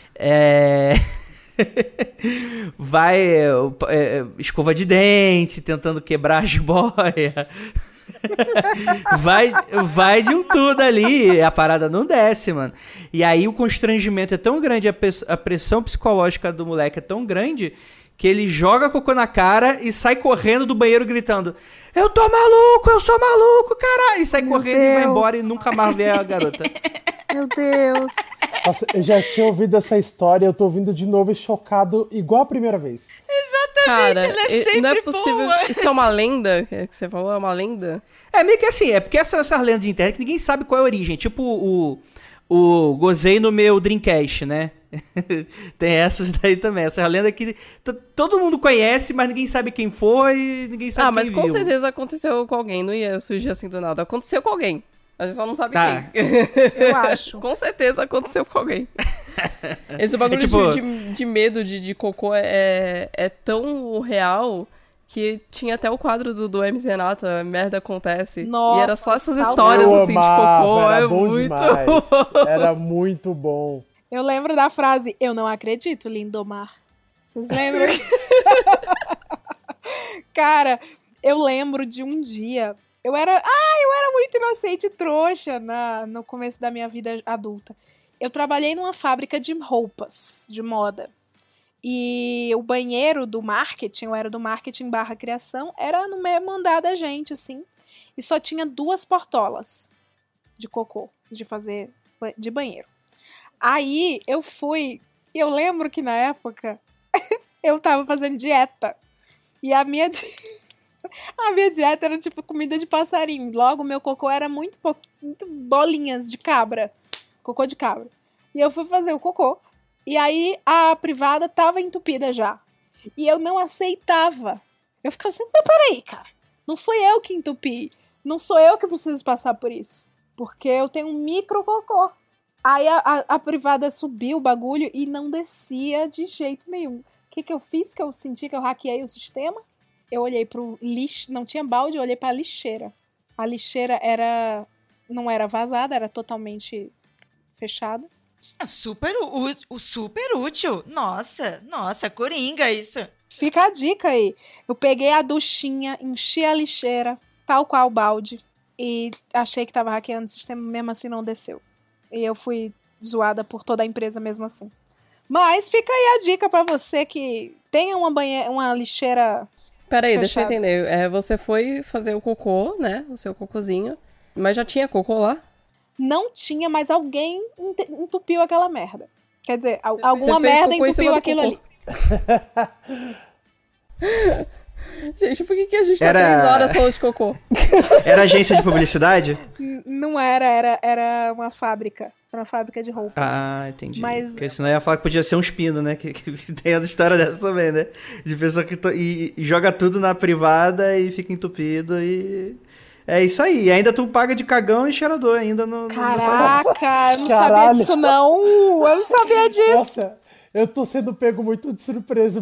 escova de dente, tentando quebrar as boias, vai de um tudo ali, a parada não desce, mano. E aí o constrangimento é tão grande, a pressão psicológica do moleque é tão grande que ele joga cocô na cara e sai correndo do banheiro gritando: eu tô maluco, eu sou maluco, caralho! E sai correndo e vai embora e nunca mais vê a garota. Meu Deus. Nossa, eu já tinha ouvido essa história, eu tô ouvindo de novo e chocado igual a primeira vez. Exatamente, Cara, ela é sempre não é possível. boa. Isso é uma lenda que você falou? É uma lenda? É meio que assim, é porque essas lendas de internet que ninguém sabe qual é a origem. Tipo o gozei no meu Dreamcast, né? Tem essas daí também. Essa lenda que todo mundo conhece, mas ninguém sabe quem foi, ninguém sabe quem mas com viu. certeza aconteceu com alguém. Não ia surgir assim do nada. Aconteceu com alguém. A gente só não sabe quem. Eu acho. Com certeza aconteceu com alguém. Esse bagulho de medo de cocô é tão real que tinha até o quadro do MC Renato, Merda Acontece. Nossa, e era só essas histórias eu assim amava, de cocô. era É bom muito demais. Era muito bom. Eu lembro da frase, eu não acredito, Lindomar. Vocês lembram? Cara, eu lembro de um dia... Eu era muito inocente e trouxa no começo da minha vida adulta. Eu trabalhei numa fábrica de roupas, de moda. E o banheiro do marketing, eu era do marketing / criação, era no mesmo andar da gente, assim. E só tinha 2 portolas de cocô, de banheiro. Aí eu fui, e eu lembro que na época eu tava fazendo dieta. E a minha dieta era tipo comida de passarinho. Logo, meu cocô era muito bolinhas de cabra. Cocô de cabra. E eu fui fazer o cocô. E aí a privada tava entupida já. E eu não aceitava. Eu ficava assim, mas peraí, cara. Não fui eu que entupi. Não sou eu que preciso passar por isso. Porque eu tenho um micro cocô. Aí a privada subiu o bagulho e não descia de jeito nenhum. O que eu fiz? Que eu senti que eu hackeei o sistema. Eu olhei pro lixo, não tinha balde, eu olhei pra lixeira. A lixeira não era vazada, era totalmente fechada. É super útil. Nossa, coringa isso. Fica a dica aí. Eu peguei a duchinha, enchi a lixeira, tal qual o balde, e achei que tava hackeando o sistema, mesmo assim não desceu. E eu fui zoada por toda a empresa mesmo assim. Mas fica aí a dica pra você que tenha uma lixeira... Peraí, deixa eu entender. Você foi fazer o cocô, né? O seu cocôzinho. Mas já tinha cocô lá? Não tinha, mas alguém entupiu aquela merda. Quer dizer, alguma merda entupiu aquilo ali. Gente, por que a gente tá 3 horas falando de cocô? Era agência de publicidade? Não era uma fábrica. Era uma fábrica de roupas. Ah, entendi. Mas... Porque senão ia falar que podia ser um espino, né? Que tem as histórias dessa também, né? De pessoa que e joga tudo na privada e fica entupido e... É isso aí. E ainda tu paga de cagão e cheirador ainda no... Caraca, eu não sabia disso não. Eu não sabia disso. Nossa, eu tô sendo pego muito de surpresa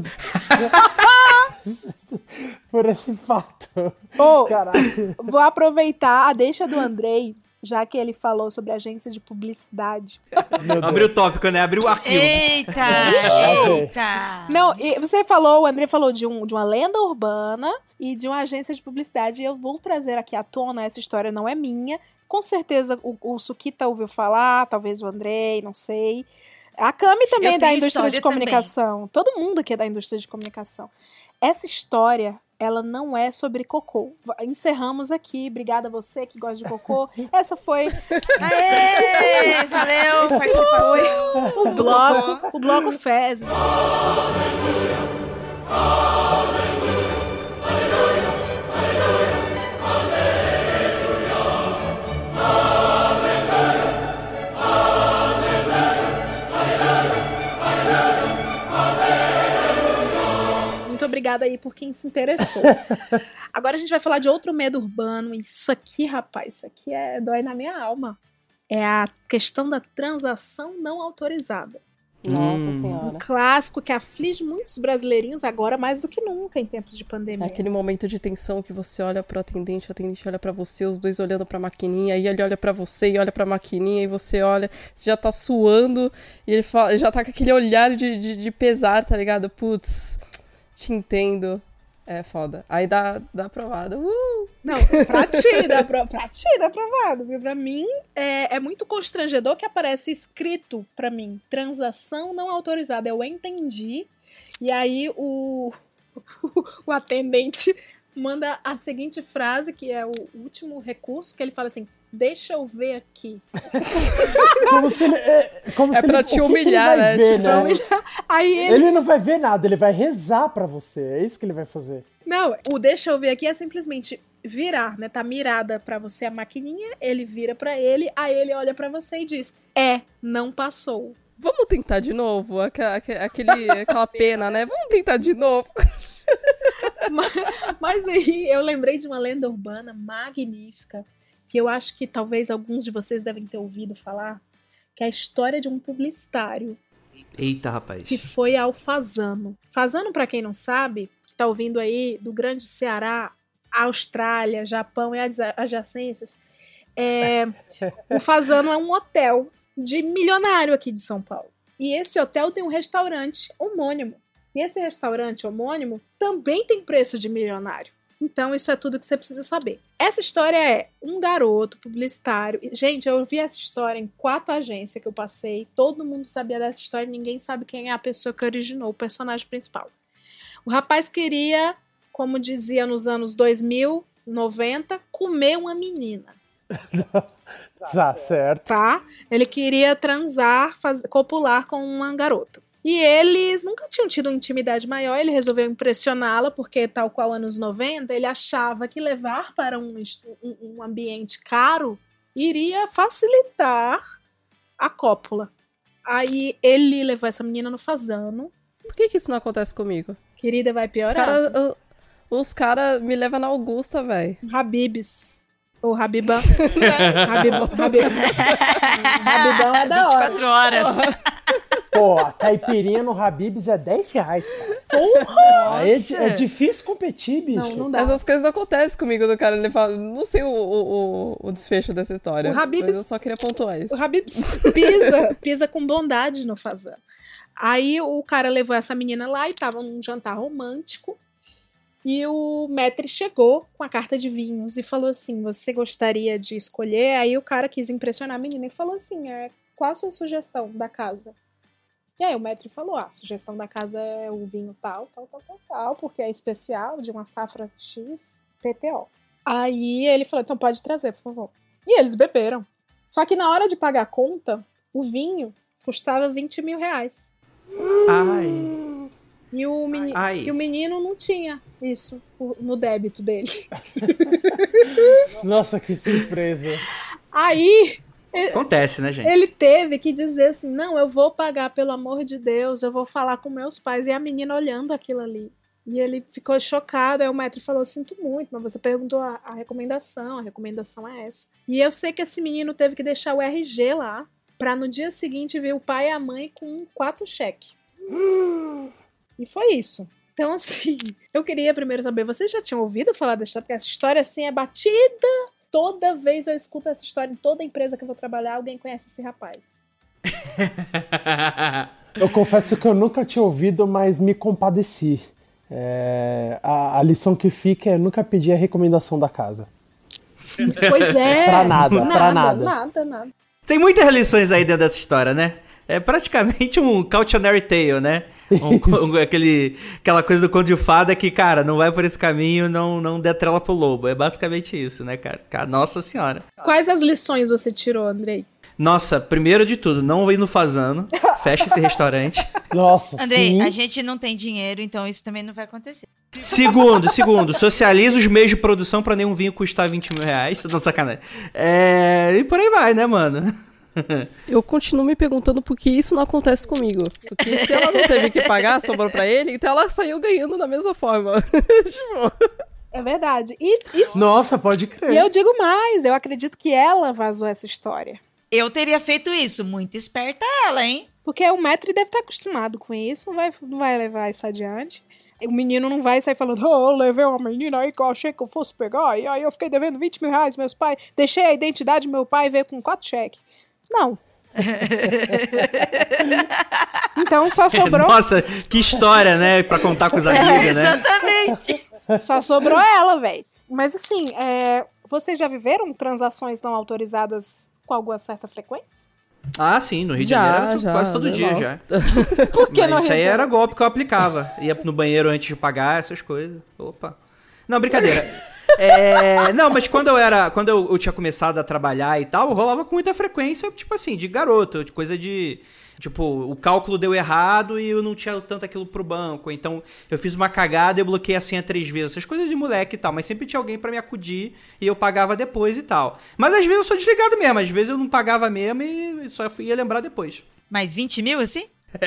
por esse fato. Caralho. Vou aproveitar a deixa do Andrei, já que ele falou sobre agência de publicidade. Abriu o tópico, né? Abriu o arquivo. Eita! Não, e o Andrei falou de uma lenda urbana e de uma agência de publicidade. E eu vou trazer aqui à tona, essa história não é minha. Com certeza o Suquita ouviu falar, talvez o Andrei, não sei. A Cami também é da indústria de comunicação. Todo mundo aqui é da indústria de comunicação. Essa história ela não é sobre cocô. Encerramos aqui. Obrigada a você que gosta de cocô. Essa foi... Aê! Valeu! Esse foi o bloco Fezes. Muito obrigada aí por quem se interessou. Agora a gente vai falar de outro medo urbano. Isso aqui, rapaz, isso aqui dói na minha alma. É a questão da transação não autorizada. Nossa Senhora. Um clássico que aflige muitos brasileirinhos agora mais do que nunca em tempos de pandemia. É aquele momento de tensão que você olha pro atendente, o atendente olha pra você, os dois olhando pra maquininha, aí ele olha pra você e olha pra maquininha, e você olha, você já tá suando, e ele já tá com aquele olhar de pesar, tá ligado? Putz, te entendo. É foda. Aí dá aprovado. Não, pra ti dá aprovado, viu? Pra mim é muito constrangedor que aparece escrito pra mim, transação não autorizada. Eu entendi. E aí o atendente manda a seguinte frase, que é o último recurso, que ele fala assim: deixa eu ver aqui. Como se ele... É pra te humilhar, né? Ver, Pra humilhar. Aí ele não vai ver nada, ele vai rezar pra você. É isso que ele vai fazer. Não, o deixa eu ver aqui é simplesmente virar, né? Tá mirada pra você a maquininha, ele vira pra ele, aí ele olha pra você e diz: não passou. Vamos tentar de novo? Aquela pena, né? Vamos tentar de novo. Mas aí eu lembrei de uma lenda urbana magnífica, que eu acho que talvez alguns de vocês devem ter ouvido falar, que é a história de um publicitário. Eita, rapaz. Que foi ao Fasano. Fasano, pra quem não sabe, que tá ouvindo aí do grande Ceará, Austrália, Japão e adjacências, o Fasano é um hotel de milionário aqui de São Paulo. E esse hotel tem um restaurante homônimo. E esse restaurante homônimo também tem preço de milionário. Então, isso é tudo que você precisa saber. Essa história é um garoto publicitário. Gente, eu vi essa história em 4 agências que eu passei. Todo mundo sabia dessa história. Ninguém sabe quem é a pessoa que originou o personagem principal. O rapaz queria, como dizia nos anos 2000, 90, comer uma menina. Tá certo. Tá? Ele queria transar, copular com uma garota. E eles nunca tinham tido uma intimidade maior, ele resolveu impressioná-la, porque, tal qual anos 90, ele achava que levar para um ambiente caro iria facilitar a cópula. Aí ele levou essa menina no Fasano. Por que isso não acontece comigo? Querida, vai piorar. Os caras me levam na Augusta, velho. Habibs. Ou Habibão. Habibão é da hora. 24 horas. Pô, a caipirinha no Habib's é R$10, cara. Porra! É difícil competir, bicho. Não dá. Essas coisas acontecem comigo do cara levar. Não sei o desfecho dessa história. O Habib's, mas eu só queria pontuar isso. O Habib's pisa com bondade no Fasano. Aí o cara levou essa menina lá e tava num jantar romântico. E o maître chegou com a carta de vinhos e falou assim: você gostaria de escolher? Aí o cara quis impressionar a menina e falou assim: qual a sua sugestão da casa? E aí o maître falou: a sugestão da casa é o vinho tal, porque é especial, de uma safra X, PTO. Aí ele falou: então pode trazer, por favor. E eles beberam. Só que na hora de pagar a conta, o vinho custava R$20 mil. Ai. E o menino não tinha isso no débito dele. Nossa, que surpresa. Aí... Acontece, né, gente? Ele teve que dizer assim: não, eu vou pagar, pelo amor de Deus, eu vou falar com meus pais. E a menina olhando aquilo ali. E ele ficou chocado. Aí o maître falou: sinto muito, mas você perguntou a recomendação é essa. E eu sei que esse menino teve que deixar o RG lá, pra no dia seguinte ver o pai e a mãe com 4 cheques. E foi isso. Então, assim, eu queria primeiro saber, vocês já tinham ouvido falar dessa história? Porque essa história, assim, é batida. Toda vez eu escuto essa história, em toda empresa que eu vou trabalhar, alguém conhece esse rapaz. Eu confesso que eu nunca tinha ouvido, mas me compadeci. A lição que fica é nunca pedir a recomendação da casa. Pois é. Pra nada. Nada. Tem muitas lições aí dentro dessa história, né? É praticamente um cautionary tale, né? Aquela coisa do conto de fada que, cara, não vai por esse caminho, não dê trela pro lobo. É basicamente isso, né, cara? Nossa senhora. Quais as lições você tirou, Andrei? Nossa, primeiro de tudo, não ir no Fazano. Fecha esse restaurante. Nossa, Andrei, sim. a gente não tem dinheiro, então isso também não vai acontecer. Segundo, socializa os meios de produção pra nenhum vinho custar 20 mil reais. Não, sacanagem. E por aí vai, né, mano? Eu continuo me perguntando por que isso não acontece comigo. Porque se ela não teve que pagar, sobrou pra ele, então ela saiu ganhando da mesma forma. Tipo... É verdade. Nossa, pode crer. E eu digo mais, eu acredito que ela vazou essa história. Eu teria feito isso. Muito esperta ela, hein? Porque o Metri deve estar acostumado com isso, não vai levar isso adiante. O menino não vai sair falando, eu levei uma menina aí que eu achei que eu fosse pegar, e aí eu fiquei devendo 20 mil reais, meus pais, deixei a identidade do meu pai e veio com 4 cheques. Não. Então só sobrou... Nossa, que história, né? Pra contar com os amigos, né? Exatamente. Só sobrou ela, velho. Mas assim, vocês já viveram transações não autorizadas com alguma certa frequência? Ah, sim, no Rio de Janeiro quase todo dia já. Por que Mas isso aí era golpe que eu aplicava. Ia no banheiro antes de pagar, essas coisas. Opa. Não, brincadeira. Não, mas quando eu tinha começado a trabalhar e tal, rolava com muita frequência, tipo assim, de garoto, de coisa de... Tipo, o cálculo deu errado e eu não tinha tanto aquilo pro banco. Então, eu fiz uma cagada e eu bloqueei a senha 3 vezes. Essas coisas de moleque e tal. Mas sempre tinha alguém pra me acudir e eu pagava depois e tal. Mas às vezes eu sou desligado mesmo. Às vezes eu não pagava mesmo e só ia lembrar depois. Mais 20 mil, assim?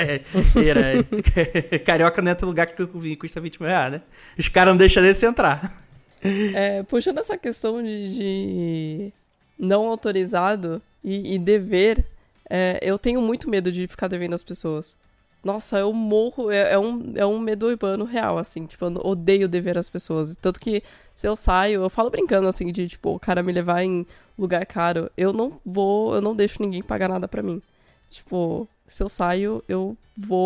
Carioca não entra no lugar que o vinho custa 20 mil reais, né? Os caras não deixam desse entrar. Puxando essa questão de não autorizado e dever... eu tenho muito medo de ficar devendo às pessoas. Nossa, eu morro. É um medo urbano real, assim. Tipo, eu odeio dever às pessoas. Tanto que se eu saio, eu falo brincando, assim, de, tipo, o cara me levar em lugar caro. Eu não deixo ninguém pagar nada pra mim. Tipo, se eu saio, eu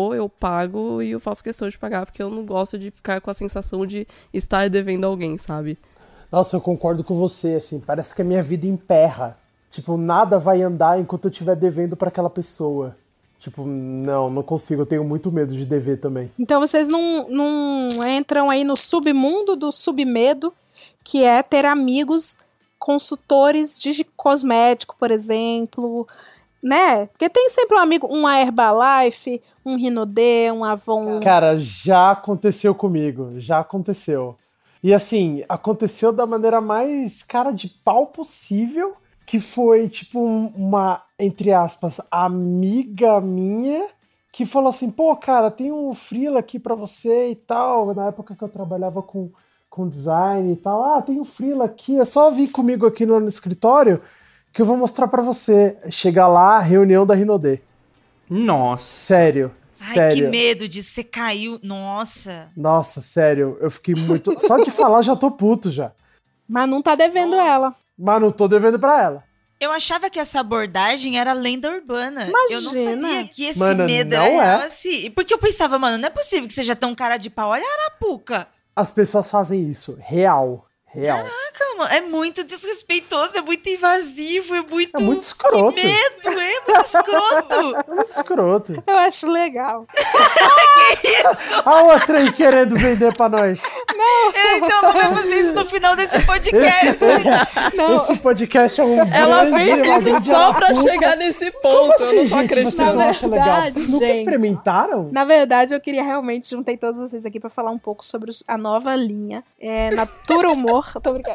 pago e eu faço questão de pagar, porque eu não gosto de ficar com a sensação de estar devendo a alguém, sabe? Nossa, eu concordo com você, assim. Parece que a minha vida emperra. Tipo, nada vai andar enquanto eu estiver devendo pra aquela pessoa. Tipo, não consigo. Eu tenho muito medo de dever também. Então vocês não entram aí no submundo do submedo, que é ter amigos consultores de cosmético, por exemplo, né? Porque tem sempre um amigo, um Herbalife, um Rinodê, um Avon. Cara, já aconteceu comigo. Já aconteceu. E assim, aconteceu da maneira mais cara de pau possível. Que foi, tipo, uma, entre aspas, amiga minha que falou assim, pô, cara, tem um freela aqui pra você e tal. Na época que eu trabalhava com design e tal. Tem um freela aqui, é só vir comigo aqui no escritório que eu vou mostrar pra você. Chega lá, reunião da Rinodê. Nossa. Sério. Ai, que medo disso, você caiu. Nossa. Nossa, sério, eu fiquei muito... Só de falar já tô puto já. Mas não tá devendo ela. Mas não tô devendo pra ela. Eu achava que essa abordagem era lenda urbana. Imagina. Eu não sabia que esse Mano, medo não era real é. assim. Porque eu pensava, mano, não é possível que seja tão cara de pau. Olha a Arapuca. As pessoas fazem isso. Real. Caraca, mano, é muito desrespeitoso, é muito invasivo, é muito... É muito escroto. Que medo, é muito escroto. É muito escroto. Eu acho legal. Que isso? A outra aí querendo vender pra nós. Então não vai fazer isso no final desse podcast. Esse podcast é um Ela grande... fez isso só pra chegar nesse ponto. Como assim, eu não tô gente? acreditando. Vocês não acham legal? verdade, Vocês nunca gente. experimentaram? Na verdade, eu queria realmente, juntei todos vocês aqui pra falar um pouco sobre a nova linha. Natura Humor. Tô brincando.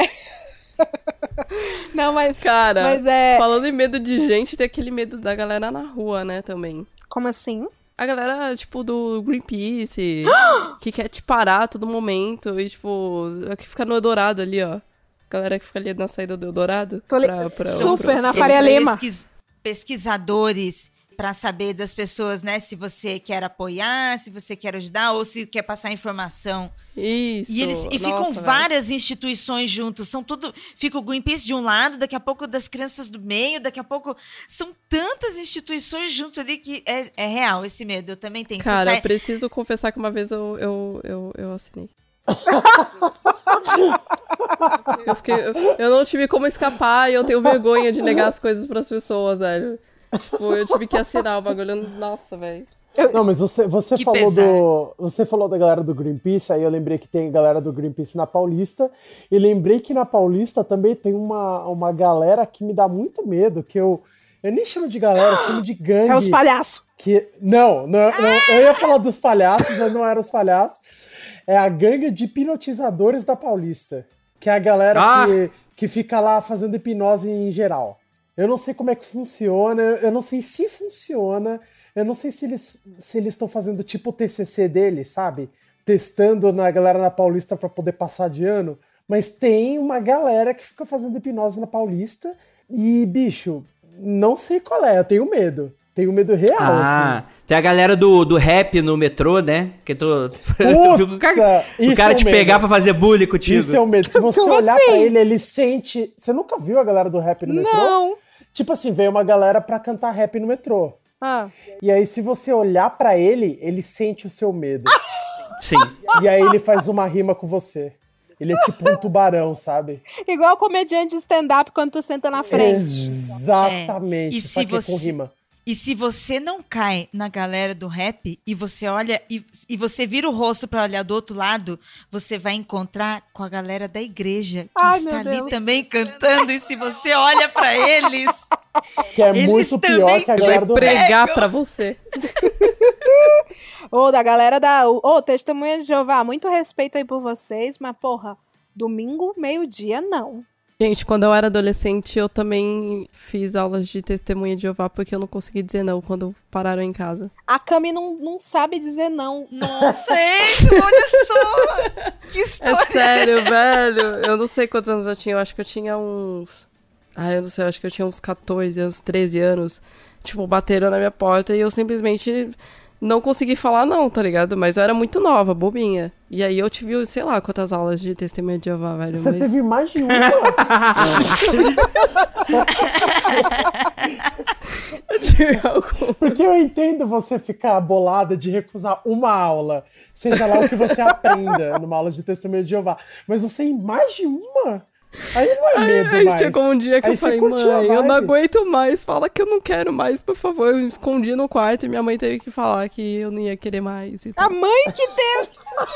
Não, mas... Cara, mas falando em medo de gente, tem aquele medo da galera na rua, né, também. Como assim? A galera, tipo, do Greenpeace, que quer te parar a todo momento e, tipo, que fica no Eldorado ali, ó. Galera que fica ali na saída do Eldorado. Super, na Faria Lima. Pesquisadores pra saber das pessoas, né, se você quer apoiar, se você quer ajudar ou se quer passar informação. Isso. E ficam várias instituições juntos, são tudo, fica o Greenpeace de um lado, daqui a pouco das crianças do meio, daqui a pouco são tantas instituições juntos ali que é real esse medo, eu também tenho. Cara, preciso confessar que uma vez eu assinei. Eu não tive como escapar e eu tenho vergonha de negar as coisas pras pessoas, velho. Tipo, eu tive que assinar o bagulho. Nossa, velho. Não, mas você Que falou pesar. você falou da galera do Greenpeace, aí eu lembrei que tem galera do Greenpeace na Paulista, e lembrei que na Paulista também tem uma galera que me dá muito medo, que eu nem chamo de galera, eu chamo de gangue. É os palhaços. Não, eu ia falar dos palhaços, mas não eram os palhaços. É a gangue de hipnotizadores da Paulista, que é a galera que fica lá fazendo hipnose em geral. Eu não sei como é que funciona, eu não sei se funciona, eu não sei se eles estão fazendo tipo o TCC deles, sabe? Testando na galera na Paulista pra poder passar de ano. Mas tem uma galera que fica fazendo hipnose na Paulista e, bicho, não sei qual é, eu tenho medo. Tenho medo real, assim. Tem a galera do rap no metrô, né? Que tu viu o cara te pegar pra fazer bullying contigo. Isso é o medo. Se você olhar pra ele sente... Você nunca viu a galera do rap no metrô? Não. Tipo assim, veio uma galera pra cantar rap no metrô. E aí, se você olhar pra ele sente o seu medo. Sim. E aí ele faz uma rima com você. Ele é tipo um tubarão, sabe? Igual comediante de stand-up quando tu senta na frente. Exatamente. E Só que com rima. E se você não cai na galera do rap e você olha e você vira o rosto pra olhar do outro lado, você vai encontrar com a galera da igreja que Ai, está meu ali Deus. também cantando. E se você olha pra eles, Que é eles muito pior também que a galera do rap. Pregar pra você. Da galera da... Testemunha de Jeová, muito respeito aí por vocês, mas, porra, domingo, meio-dia, não. Gente, quando eu era adolescente, eu também fiz aulas de testemunha de Jeová porque eu não consegui dizer não quando pararam em casa. A Cami não sabe dizer não. Nossa, gente, olha só! Que história! É sério, velho. Eu não sei quantos anos eu tinha. Eu acho que eu tinha uns... eu não sei. Eu acho que eu tinha uns 14 anos, 13 anos. Tipo, bateram na minha porta e eu simplesmente não consegui falar não, tá ligado? Mas eu era muito nova, bobinha. E aí eu tive, sei lá, quantas aulas de testemunha de Jeová, velho. Você mas... teve mais de uma. Porque eu entendo você ficar bolada de recusar uma aula, seja lá o que você aprenda numa aula de testemunha de Jeová. Mas você em mais de uma? Aí não é medo mais. Chegou um dia que Aí eu você falei, curtiu a mãe, eu não vibe. aguento mais, fala que eu não quero mais, por favor. Eu me escondi no quarto e minha mãe teve que falar que eu não ia querer mais e tal. A mãe que teve!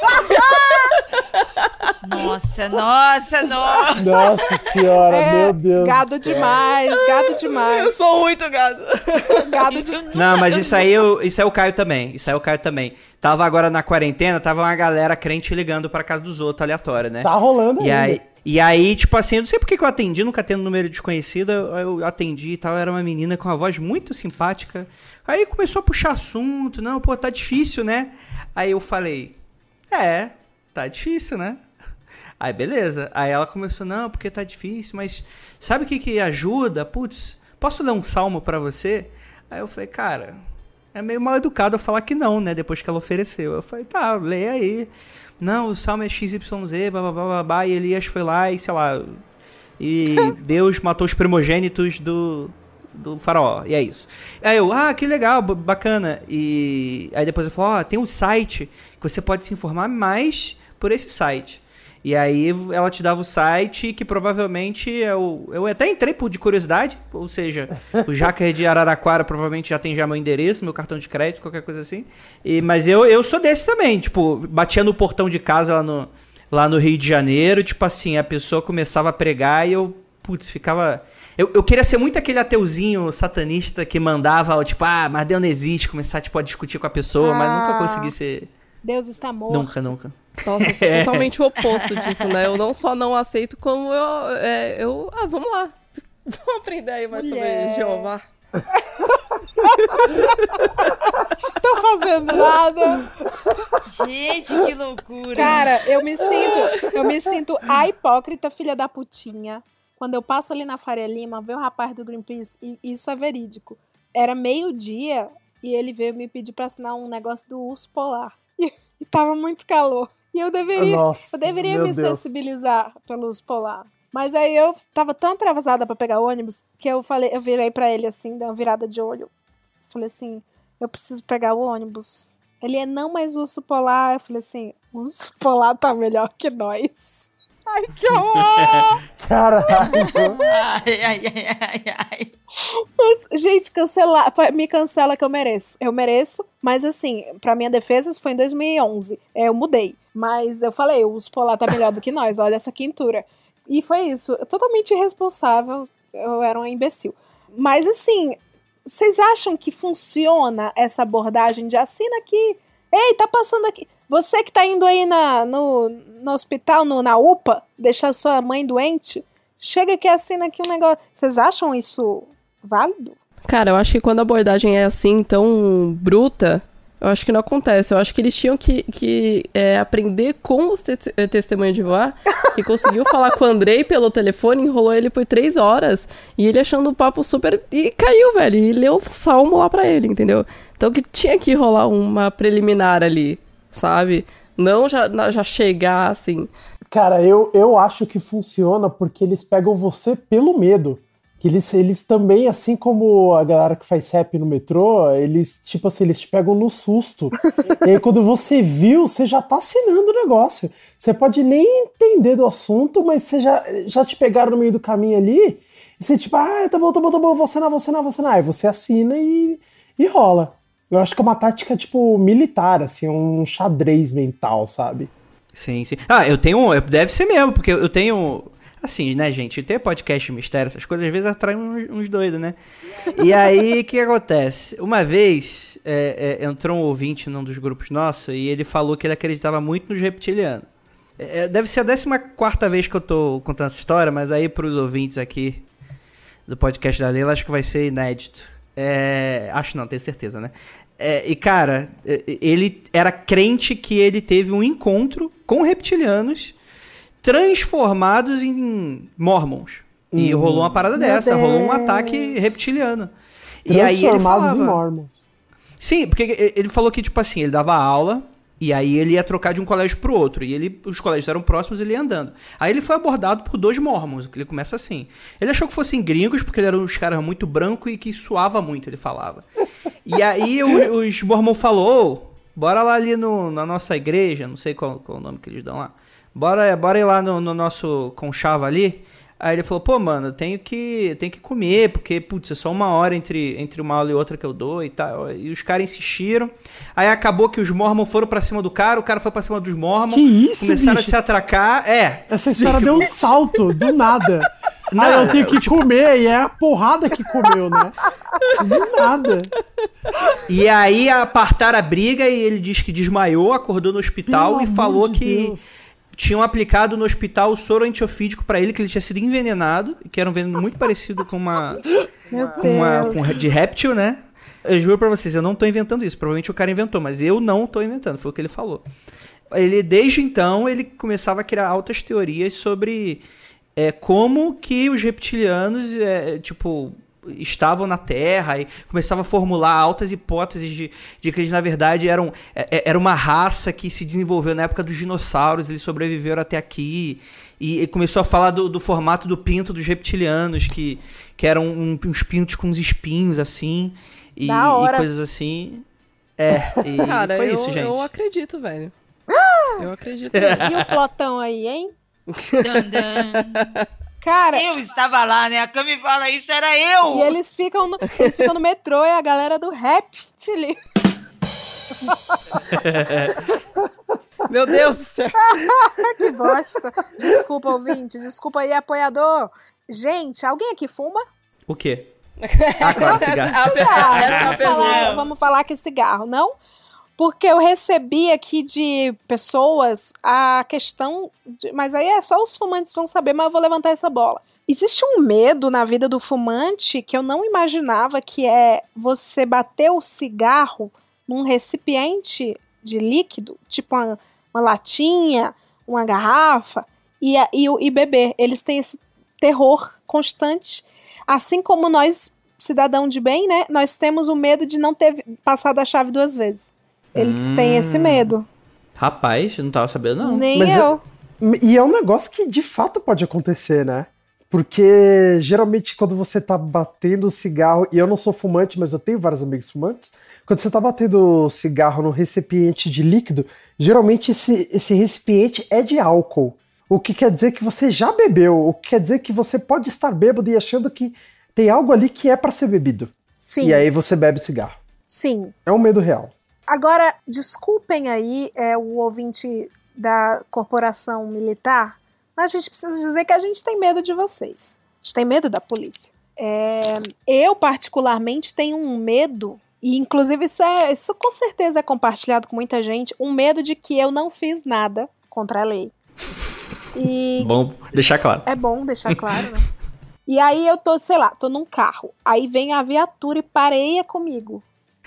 Nossa. Nossa senhora, meu Deus. Gado demais. Eu sou muito gado. Gado de... Não, mas isso aí é o Caio também. Tava agora na quarentena, tava uma galera crente ligando pra casa dos outros, aleatório, né? Tá rolando ainda. E aí, tipo assim, eu não sei porque que eu atendi, nunca tendo número desconhecido, eu atendi e tal, era uma menina com uma voz muito simpática. Aí começou a puxar assunto, não, pô, tá difícil, né? Aí eu falei, tá difícil, né? Aí beleza, aí ela começou, não, porque tá difícil, mas sabe o que ajuda? Putz, posso ler um salmo pra você? Aí eu falei, cara, é meio mal educado eu falar que não, né, depois que ela ofereceu. Eu falei, tá, leia aí. Não, o salmo é XYZ, babá, e Elias foi lá e, sei lá, e Deus matou os primogênitos do faraó, e é isso. Aí eu, que legal, bacana. E aí depois eu falo, tem um site que você pode se informar mais por esse site. E aí ela te dava o site que provavelmente eu até entrei de curiosidade, ou seja, o Jacker de Araraquara provavelmente já tem meu endereço, meu cartão de crédito, qualquer coisa assim. Mas eu sou desse também, tipo, batia no portão de casa lá no Rio de Janeiro, tipo assim, a pessoa começava a pregar e eu, ficava... Eu queria ser muito aquele ateuzinho satanista que mandava, tipo, mas Deus não existe, começar, tipo, a discutir com a pessoa, mas nunca consegui ser... Deus está morto. Nunca. Nossa, eu sou totalmente o oposto disso, né? Eu não só não aceito, como vamos lá. Vamos aprender aí mais sobre Jeová. Tô fazendo nada. Gente, que loucura. Cara, eu me sinto a hipócrita filha da putinha. Quando eu passo ali na Faria Lima, ver o rapaz do Greenpeace, e isso é verídico. Era meio-dia e ele veio me pedir pra assinar um negócio do urso polar. E tava muito calor. E eu deveria me sensibilizar pelo urso polar. Mas aí eu tava tão atravessada pra pegar o ônibus que eu virei pra ele assim, dei uma virada de olho. Falei assim, eu preciso pegar o ônibus. Ele não, mas o urso polar. Eu falei assim, o urso polar tá melhor que nós. Ai, que horror! Caralho! Ai. Gente, me cancela que eu mereço. Eu mereço, mas assim, pra minha defesa, isso foi em 2011. Eu mudei. Mas eu falei, o Polar tá melhor do que nós, olha essa quintura. E foi isso, totalmente irresponsável, eu era um imbecil. Mas assim, vocês acham que funciona essa abordagem de assina aqui? Ei, tá passando aqui. Você que tá indo aí no hospital, na UPA, deixar sua mãe doente, chega aqui e assina aqui um negócio. Vocês acham isso válido? Cara, eu acho que quando a abordagem é assim, tão bruta, eu acho que não acontece. Eu acho que eles tinham que aprender com os testemunhos de Jeová, que conseguiu falar com o Andrei pelo telefone, enrolou ele por 3 horas, e ele achando o papo super... E caiu, velho, e leu o salmo lá pra ele, entendeu? Então que tinha que rolar uma preliminar ali, sabe? Não já chegar assim... Cara, eu acho que funciona porque eles pegam você pelo medo. Que eles também, assim como a galera que faz rap no metrô, eles, tipo assim, eles te pegam no susto. E aí quando você viu, você já tá assinando o negócio. Você pode nem entender do assunto, mas você já te pegaram no meio do caminho ali, e você tipo, tá bom, vou assinar. Aí você assina e rola. Eu acho que é uma tática, tipo, militar, assim, um xadrez mental, sabe? Sim. Deve ser mesmo, porque eu tenho... Assim, né, gente? Ter podcast mistério, essas coisas, às vezes atraem uns doidos, né? E aí, o que acontece? Uma vez, entrou um ouvinte num dos grupos nossos e ele falou que ele acreditava muito nos reptilianos. Deve ser a 14ª vez que eu tô contando essa história, mas aí pros ouvintes aqui do podcast da Leila, acho que vai ser inédito. Acho não, tenho certeza, né? E, cara, ele era crente que ele teve um encontro com reptilianos transformados em mormons. E rolou uma parada dessa, rolou um ataque reptiliano. E aí ele falava... em mormons. Sim, porque ele falou que, tipo assim, ele dava aula, e aí ele ia trocar de um colégio pro outro, e os colégios eram próximos, ele ia andando. Aí ele foi abordado por 2 mormons, que ele começa assim. Ele achou que fossem gringos, porque ele era uns caras muito branco e que suava muito, ele falava. E aí os mormons falou, bora lá ali na nossa igreja, não sei qual o nome que eles dão lá. Bora ir lá no nosso conchava ali. Aí ele falou, pô, mano, tenho que comer, porque, putz, é só 1 hora entre uma aula e outra que eu dou e tal. E os caras insistiram. Aí acabou que os mormons foram pra cima do cara, o cara foi pra cima dos mormons. Que isso, começaram bicho? A se atracar. Essa história deu um salto, do nada. Não, eu tenho que comer, e é a porrada que comeu, né? Do nada. E aí apartaram a briga e ele disse que desmaiou, acordou no hospital. Pelo e falou que... Deus. Tinham aplicado no hospital o soro antiofídico pra ele, que ele tinha sido envenenado, que era um veneno muito parecido com de réptil, né? Eu juro pra vocês, eu não tô inventando isso. Provavelmente o cara inventou, mas eu não tô inventando, foi o que ele falou. Desde então, ele começava a criar altas teorias sobre como que os reptilianos, estavam na Terra, e começava a formular altas hipóteses de que eles, na verdade, era uma raça que se desenvolveu na época dos dinossauros, eles sobreviveram até aqui, e começou a falar do formato do pinto dos reptilianos, que eram uns pintos com uns espinhos, assim, e coisas assim. Cara, foi isso, gente. Eu acredito, velho. Eu acredito. E o plotão aí, hein? Cara, eu estava lá, né? A Cami fala isso, era eu! E eles ficam no metrô, é a galera do Reptile. Meu Deus do céu! Que bosta! Desculpa, ouvinte, desculpa aí, apoiador. Gente, alguém aqui fuma? O quê? Claro, cigarro. Vamos falar que cigarro, não? Porque eu recebi aqui de pessoas a questão mas aí só os fumantes vão saber, mas eu vou levantar essa bola. Existe um medo na vida do fumante que eu não imaginava, que é você bater o cigarro num recipiente de líquido, tipo uma latinha, uma garrafa, e beber. Eles têm esse terror constante. Assim como nós, cidadão de bem, né? Nós temos o medo de não ter passado a chave 2 vezes. Eles têm esse medo. Rapaz, eu não tava sabendo, não. Nem eu. E é um negócio que de fato pode acontecer, né? Porque geralmente quando você tá batendo cigarro, e eu não sou fumante, mas eu tenho vários amigos fumantes, quando você tá batendo cigarro num recipiente de líquido, geralmente esse recipiente é de álcool. O que quer dizer que você já bebeu, o que quer dizer que você pode estar bêbado e achando que tem algo ali que é pra ser bebido. Sim. E aí você bebe o cigarro. Sim. É um medo real. Agora, desculpem aí o ouvinte da corporação militar, mas a gente precisa dizer que a gente tem medo de vocês. A gente tem medo da polícia. Eu, particularmente, tenho um medo, e inclusive isso com certeza é compartilhado com muita gente, um medo de que eu não fiz nada contra a lei. E Bom deixar claro. é bom deixar claro, né? E aí eu tô, sei lá, tô num carro, aí vem a viatura e pareia comigo.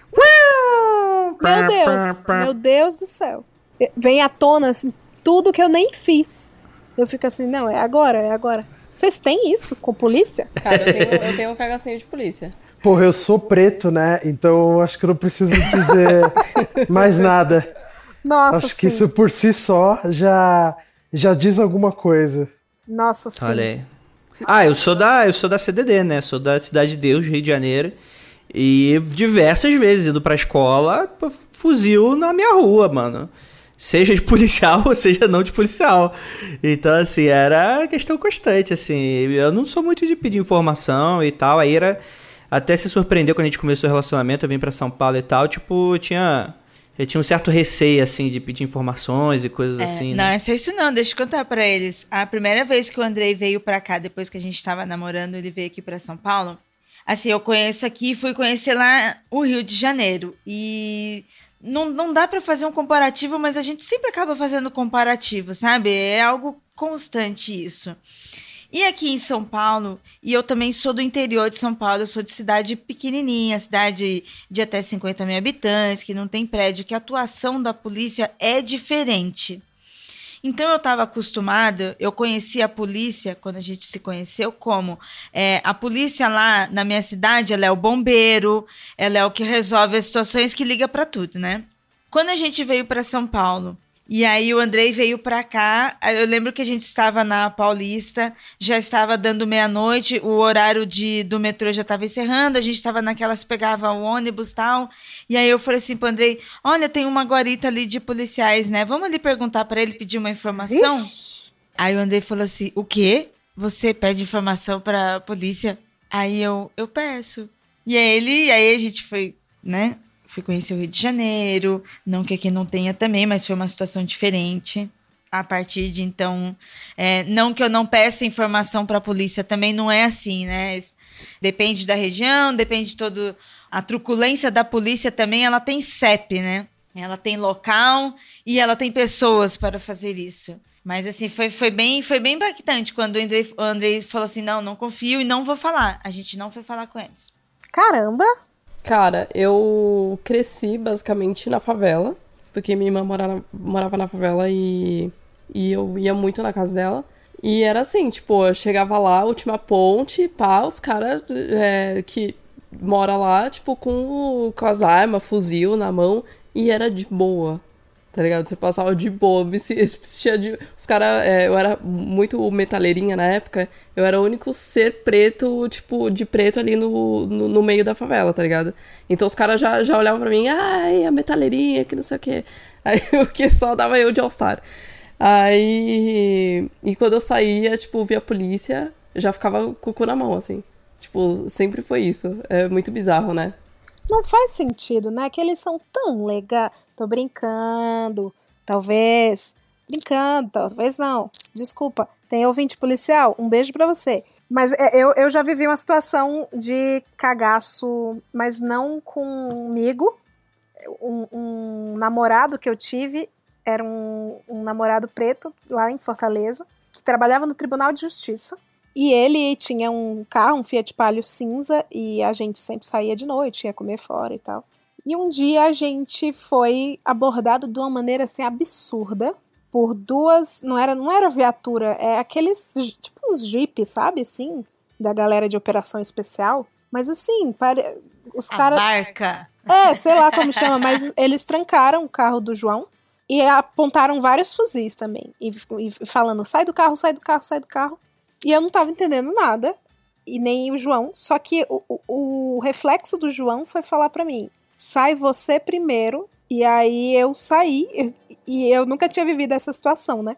Meu Deus do céu. Vem à tona, assim, tudo que eu nem fiz. Eu fico assim, não, é agora. Vocês têm isso com polícia? Cara, eu tenho um cagacinho de polícia. Porra, eu sou preto, né? Então eu acho que eu não preciso dizer mais nada. Nossa, acho que isso por si só já diz alguma coisa. Nossa, sim. Olha aí. Eu sou da CDD, né? Sou da Cidade de Deus, Rio de Janeiro. E diversas vezes indo pra escola, fuzil na minha rua, mano. Seja de policial ou seja não de policial. Então, assim, era questão constante, assim. Eu não sou muito de pedir informação e tal. A Ira até se surpreendeu quando a gente começou o relacionamento. Eu vim pra São Paulo e tal. Tipo, eu tinha um certo receio, assim, de pedir informações e coisas assim. Não, né? é só isso não. Deixa eu contar pra eles. A primeira vez que o Andrei veio pra cá, depois que a gente tava namorando, ele veio aqui pra São Paulo. Assim, eu conheço aqui e fui conhecer lá o Rio de Janeiro. E não dá pra fazer um comparativo, mas a gente sempre acaba fazendo comparativo, sabe? É algo constante isso. E aqui em São Paulo, e eu também sou do interior de São Paulo, eu sou de cidade pequenininha, cidade de até 50 mil habitantes, que não tem prédio, que a atuação da polícia é diferente. Então eu estava acostumada, eu conheci a polícia, quando a gente se conheceu, como a polícia lá na minha cidade, ela é o bombeiro, ela é o que resolve as situações, que liga para tudo, né? Quando a gente veio para São Paulo, e aí o Andrei veio para cá, eu lembro que a gente estava na Paulista, já estava dando meia-noite, o horário do metrô já estava encerrando, a gente estava naquelas, pegava o ônibus e tal, e aí eu falei assim pro Andrei, olha, tem uma guarita ali de policiais, né, vamos ali perguntar para ele, pedir uma informação? Ixi. Aí o Andrei falou assim, o quê? Você pede informação pra polícia? Aí eu peço. E aí a gente foi, né? Fui conhecer o Rio de Janeiro, não que aqui não tenha também, mas foi uma situação diferente. A partir de então, não que eu não peça informação para a polícia, também não é assim, né? Depende da região, depende de todo... A truculência da polícia também, ela tem CEP, né? Ela tem local e ela tem pessoas para fazer isso. Mas assim, foi bem impactante quando o Andrei falou assim, não confio e não vou falar. A gente não foi falar com eles. Caramba! Cara, eu cresci basicamente na favela, porque minha irmã morava na favela e eu ia muito na casa dela. E era assim, tipo, eu chegava lá, última ponte, os caras que moram lá, tipo, com as armas, fuzil na mão, e era de boa, tá ligado? Você passava de boa, os caras, eu era muito metaleirinha na época, eu era o único ser preto, tipo, de preto ali no meio da favela, tá ligado? Então os caras já olhavam pra mim, ai, a metaleirinha, que não sei o quê. Aí o que só dava eu de All-Star. Aí, e quando eu saía, tipo, via a polícia, já ficava com o cu na mão, assim. Tipo, sempre foi isso. É muito bizarro, né? Não faz sentido, né? Que eles são tão legais. Tô brincando. Talvez. Brincando, talvez não. Desculpa. Tem ouvinte policial? Um beijo pra você. Mas eu já vivi uma situação de cagaço, mas não comigo. Um namorado que eu tive era um namorado preto lá em Fortaleza, que trabalhava no Tribunal de Justiça. E ele tinha um carro, um Fiat Palio cinza, e a gente sempre saía de noite, ia comer fora e tal. E um dia a gente foi abordado de uma maneira assim absurda por duas, não era viatura, aqueles tipo uns jeeps, sabe, assim, da galera de operação especial. Mas assim, os caras... barca. Sei lá como chama, mas eles trancaram o carro do João e apontaram vários fuzis também. E falando, sai do carro, sai do carro, sai do carro. E eu não tava entendendo nada, e nem o João, só que o reflexo do João foi falar pra mim, sai você primeiro, e aí eu saí, e eu nunca tinha vivido essa situação, né?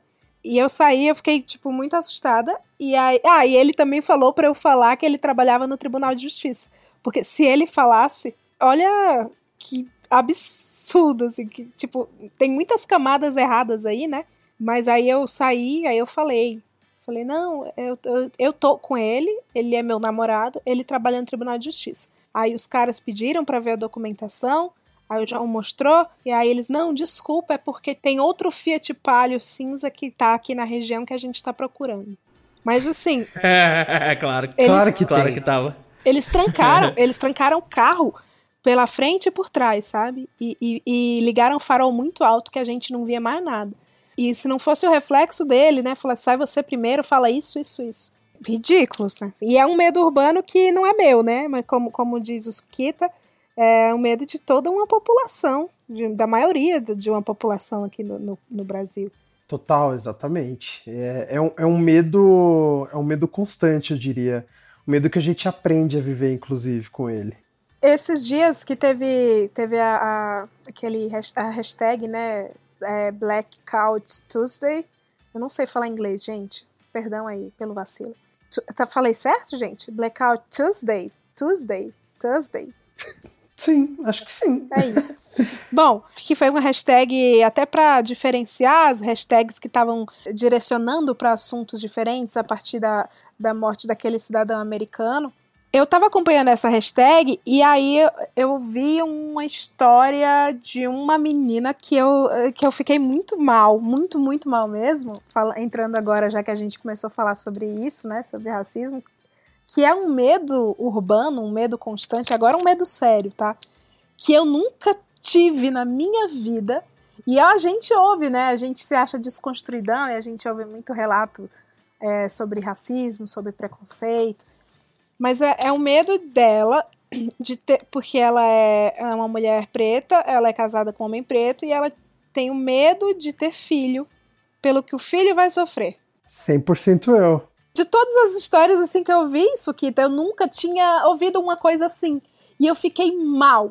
E eu saí, eu fiquei, tipo, muito assustada. E aí, e ele também falou pra eu falar que ele trabalhava no Tribunal de Justiça. Porque se ele falasse, olha que absurdo, assim, que, tipo, tem muitas camadas erradas aí, né? Mas aí eu saí, aí eu falei, não, eu tô com ele é meu namorado, ele trabalha no Tribunal de Justiça. Aí os caras pediram pra ver a documentação, aí o João mostrou, e aí eles, não, desculpa, é porque tem outro Fiat Palio cinza que tá aqui na região que a gente tá procurando. Mas assim... Claro que tava. Eles trancaram o carro pela frente e por trás, sabe? E ligaram o farol muito alto que a gente não via mais nada. E se não fosse o reflexo dele, né? Falar, sai você primeiro, fala isso. Ridículos, né? E é um medo urbano que não é meu, né? Mas como diz o Sukita, é um medo de toda uma população, da maioria de uma população aqui no Brasil. Total, exatamente. É um medo constante, eu diria. Um medo que a gente aprende a viver, inclusive, com ele. Esses dias que teve a hashtag, né? Black Couch Tuesday. Eu não sei falar inglês, gente. Perdão aí pelo vacilo. Falei certo, gente? Blackout Tuesday. Sim, acho que sim. É isso. Bom, que foi uma hashtag até para diferenciar as hashtags que estavam direcionando para assuntos diferentes a partir da morte daquele cidadão americano. Eu tava acompanhando essa hashtag e aí eu vi uma história de uma menina que eu fiquei muito mal, muito mal mesmo, entrando agora já que a gente começou a falar sobre isso, né, sobre racismo, que é um medo urbano, um medo constante, agora um medo sério, tá? Que eu nunca tive na minha vida, e a gente ouve, né, a gente se acha desconstruidão e a gente ouve muito relato sobre racismo, sobre preconceito, mas é um medo dela, porque ela é uma mulher preta, ela é casada com um homem preto e ela tem o medo de ter filho, pelo que o filho vai sofrer. 100% eu. De todas as histórias assim que eu vi, Sukita, eu nunca tinha ouvido uma coisa assim. E eu fiquei mal,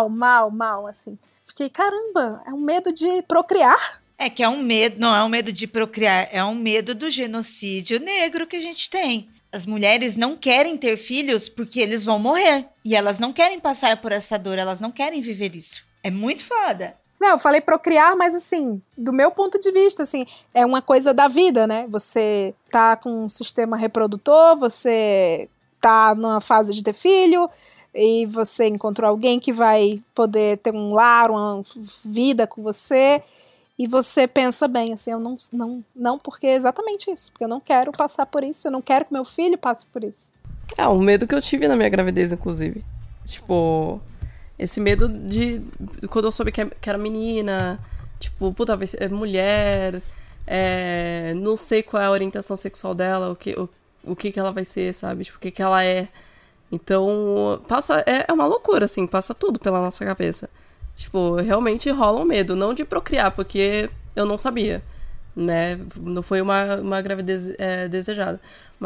assim. Fiquei, caramba, é um medo de procriar. É que é um medo, não é um medo de procriar, é um medo do genocídio negro que a gente tem. As mulheres não querem ter filhos porque eles vão morrer. E elas não querem passar por essa dor, elas não querem viver isso. É muito foda. Não, eu falei procriar, mas assim, do meu ponto de vista, assim, é uma coisa da vida, né? Você tá com um sistema reprodutor, você tá numa fase de ter filho, e você encontrou alguém que vai poder ter um lar, uma vida com você, e você pensa bem, assim, eu não, porque é exatamente isso, porque eu não quero passar por isso, eu não quero que meu filho passe por isso. É, um medo que eu tive na minha gravidez, inclusive. Tipo, esse medo de... Quando eu soube que era menina, tipo, puta, é mulher, não sei qual é a orientação sexual dela, o que ela vai ser, sabe? Tipo, o que ela é. Então, é uma loucura, assim, passa tudo pela nossa cabeça. Tipo, realmente rola um medo, não de procriar, porque eu não sabia, né? Não foi uma gravidez desejada.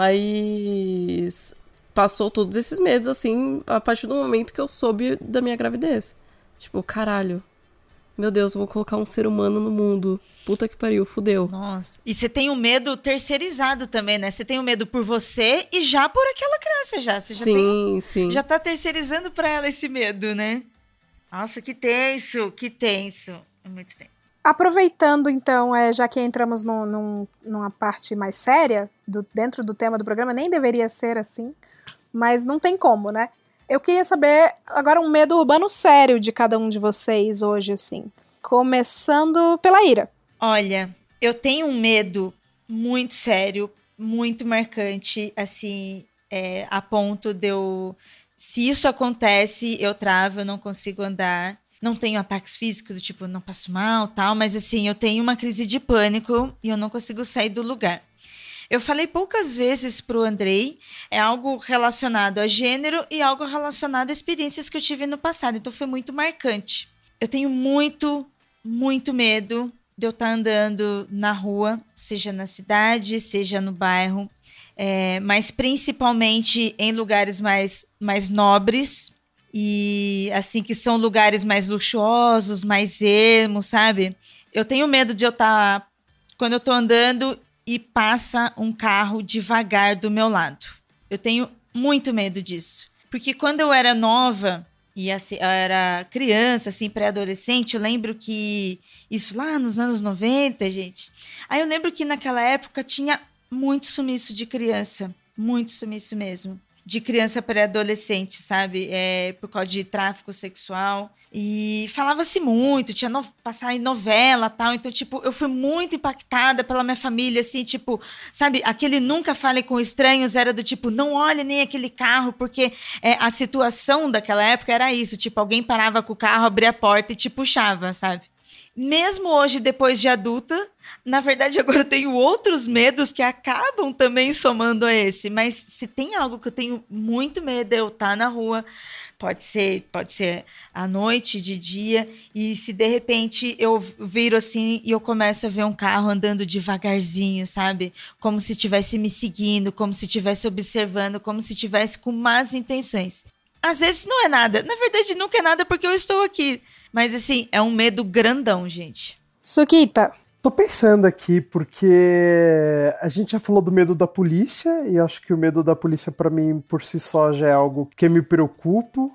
Mas passou todos esses medos, assim, a partir do momento que eu soube da minha gravidez. Tipo, caralho, meu Deus, eu vou colocar um ser humano no mundo. Puta que pariu, fudeu. Nossa. E você tem um medo terceirizado também, né? Você tem um medo por você e já por aquela criança, já. Você já sim. Já tá terceirizando pra ela esse medo, né? Nossa, que tenso. É muito tenso. Aproveitando, então, já que entramos numa parte mais séria, dentro do tema do programa, nem deveria ser assim, mas não tem como, né? Eu queria saber, agora, um medo urbano sério de cada um de vocês hoje, assim. Começando pela Ira. Olha, eu tenho um medo muito sério, muito marcante, assim, a ponto de eu... Se isso acontece, eu travo, eu não consigo andar. Não tenho ataques físicos, do tipo, não passo mal, tal, mas assim, eu tenho uma crise de pânico e eu não consigo sair do lugar. Eu falei poucas vezes pro Andrei, é algo relacionado a gênero e algo relacionado a experiências que eu tive no passado, então foi muito marcante. Eu tenho muito medo de eu estar andando na rua, seja na cidade, seja no bairro, mas principalmente em lugares mais nobres e assim que são lugares mais luxuosos, mais emo, sabe? Eu tenho medo de eu estar quando eu tô andando e passa um carro devagar do meu lado. Eu tenho muito medo disso. Porque quando eu era nova, e assim, eu era criança, assim, pré-adolescente, eu lembro que isso lá nos anos 90, gente. Aí eu lembro que naquela época tinha muito sumiço de criança. Muito sumiço mesmo. De criança pré-adolescente, sabe? Por causa de tráfico sexual. E falava-se muito, passar em novela e tal. Então, tipo, eu fui muito impactada pela minha família, assim, tipo, sabe? Aquele nunca fale com estranhos era do tipo, não olhe nem aquele carro, porque a situação daquela época era isso. Tipo, alguém parava com o carro, abria a porta e te puxava, sabe? Mesmo hoje, depois de adulta, na verdade, agora eu tenho outros medos que acabam também somando a esse. Mas se tem algo que eu tenho muito medo, eu estar na rua, pode ser à noite, de dia, e se de repente eu viro assim e eu começo a ver um carro andando devagarzinho, sabe? Como se estivesse me seguindo, como se estivesse observando, como se estivesse com más intenções. Às vezes não é nada. Na verdade, nunca é nada porque eu estou aqui. Mas, assim, é um medo grandão, gente. Suquita, tô pensando aqui porque a gente já falou do medo da polícia e acho que o medo da polícia pra mim por si só já é algo que me preocupo,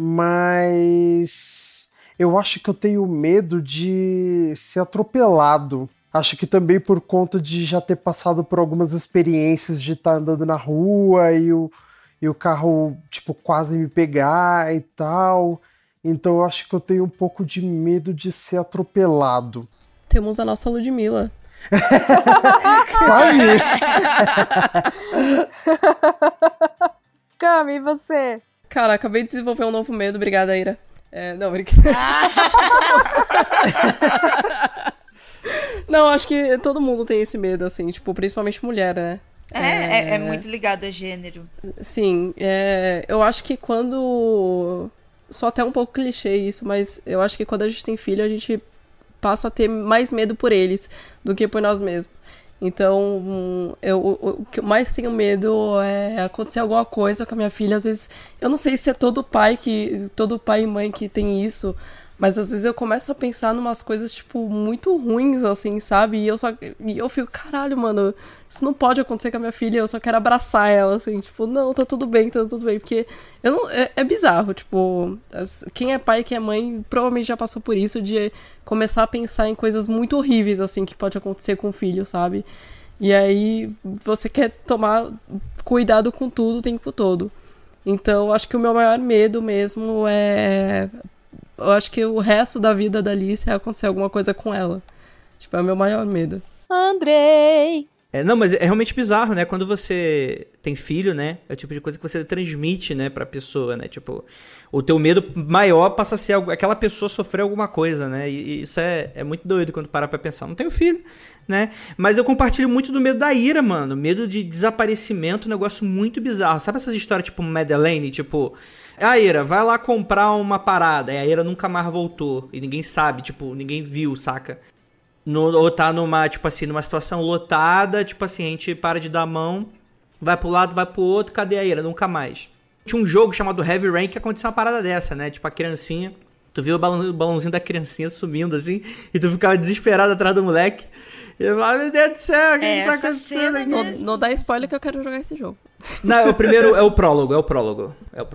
mas eu acho que eu tenho medo de ser atropelado. Acho que também por conta de já ter passado por algumas experiências de estar andando na rua e o carro, tipo, quase me pegar e tal. Então eu acho que eu tenho um pouco de medo de ser atropelado. Temos a nossa Ludmilla. Quase isso. Cami, e você? Cara, acabei de desenvolver um novo medo. Obrigada, Ira. Não, brincadeira. Não, acho que todo mundo tem esse medo, assim, tipo, principalmente mulher, né? É muito ligado a gênero. Sim, eu acho que quando... Só até um pouco clichê isso, mas eu acho que quando a gente tem filho, a gente passa a ter mais medo por eles do que por nós mesmos. Então, o que eu mais tenho medo é acontecer alguma coisa com a minha filha. Às vezes, eu não sei se é todo pai e mãe que tem isso, mas às vezes eu começo a pensar numas coisas, tipo, muito ruins, assim, sabe? E eu fico, caralho, mano, isso não pode acontecer com a minha filha, eu só quero abraçar ela, assim, tipo, não, tá tudo bem, porque é bizarro, tipo, quem é pai e quem é mãe provavelmente já passou por isso, de começar a pensar em coisas muito horríveis, assim, que pode acontecer com o filho, sabe? E aí você quer tomar cuidado com tudo o tempo todo. Então, acho que o meu maior medo mesmo eu acho que o resto da vida da Alice é acontecer alguma coisa com ela. Tipo, é o meu maior medo. Andrei! Não, mas é realmente bizarro, né? Quando você tem filho, né? É o tipo de coisa que você transmite, né, pra pessoa, né? Tipo, o teu medo maior passa a ser aquela pessoa sofrer alguma coisa, né? E isso é muito doido quando parar pra pensar. Não tenho filho, né? Mas eu compartilho muito do medo da Ira, mano. Medo de desaparecimento, um negócio muito bizarro. Sabe essas histórias tipo Madeleine? Tipo, a Ira vai lá comprar uma parada, e a Ira nunca mais voltou. E ninguém sabe, tipo, ninguém viu, saca? Ou tá numa situação lotada, tipo assim, a gente para de dar a mão, vai pro lado, vai pro outro, cadê a Ira? Nunca mais. Tinha um jogo chamado Heavy Rain que aconteceu uma parada dessa, né? Tipo, a criancinha, tu viu o balãozinho da criancinha sumindo assim, e tu ficava desesperado atrás do moleque. E eu falava, meu Deus do céu, o que tá acontecendo aqui? Não dá spoiler que eu quero jogar esse jogo. Não, o primeiro é o prólogo.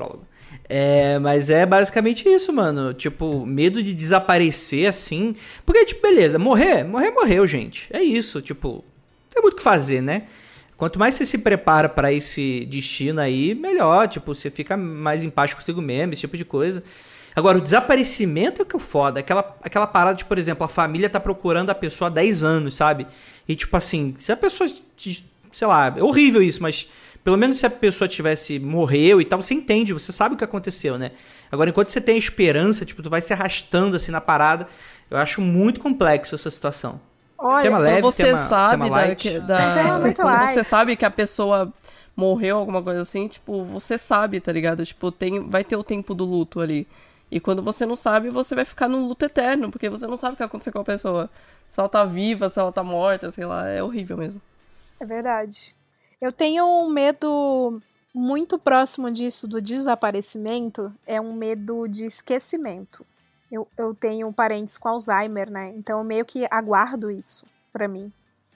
Mas é basicamente isso, mano. Tipo, medo de desaparecer, assim. Porque, tipo, beleza, morreu, gente. É isso, tipo, não tem muito o que fazer, né? Quanto mais você se prepara pra esse destino aí, melhor. Tipo, você fica mais em paz consigo mesmo, esse tipo de coisa. Agora, o desaparecimento é que é o foda. Aquela parada de, por exemplo, a família tá procurando a pessoa há 10 anos, sabe? E, tipo assim, se a pessoa, sei lá, é horrível isso, mas... Pelo menos se a pessoa morreu e tal, você entende, você sabe o que aconteceu, né? Agora, enquanto você tem a esperança, tipo, tu vai se arrastando assim na parada, eu acho muito complexo essa situação. Olha, tema leve, quando você sabe quando você sabe que a pessoa morreu, alguma coisa assim, tipo, você sabe, tá ligado? Tipo, vai ter o tempo do luto ali. E quando você não sabe, você vai ficar num luto eterno, porque você não sabe o que aconteceu com a pessoa. Se ela tá viva, se ela tá morta, sei lá, é horrível mesmo. É verdade. Eu tenho um medo muito próximo disso, do desaparecimento, é um medo de esquecimento. Eu tenho parentes com Alzheimer, né? Então eu meio que aguardo isso pra mim.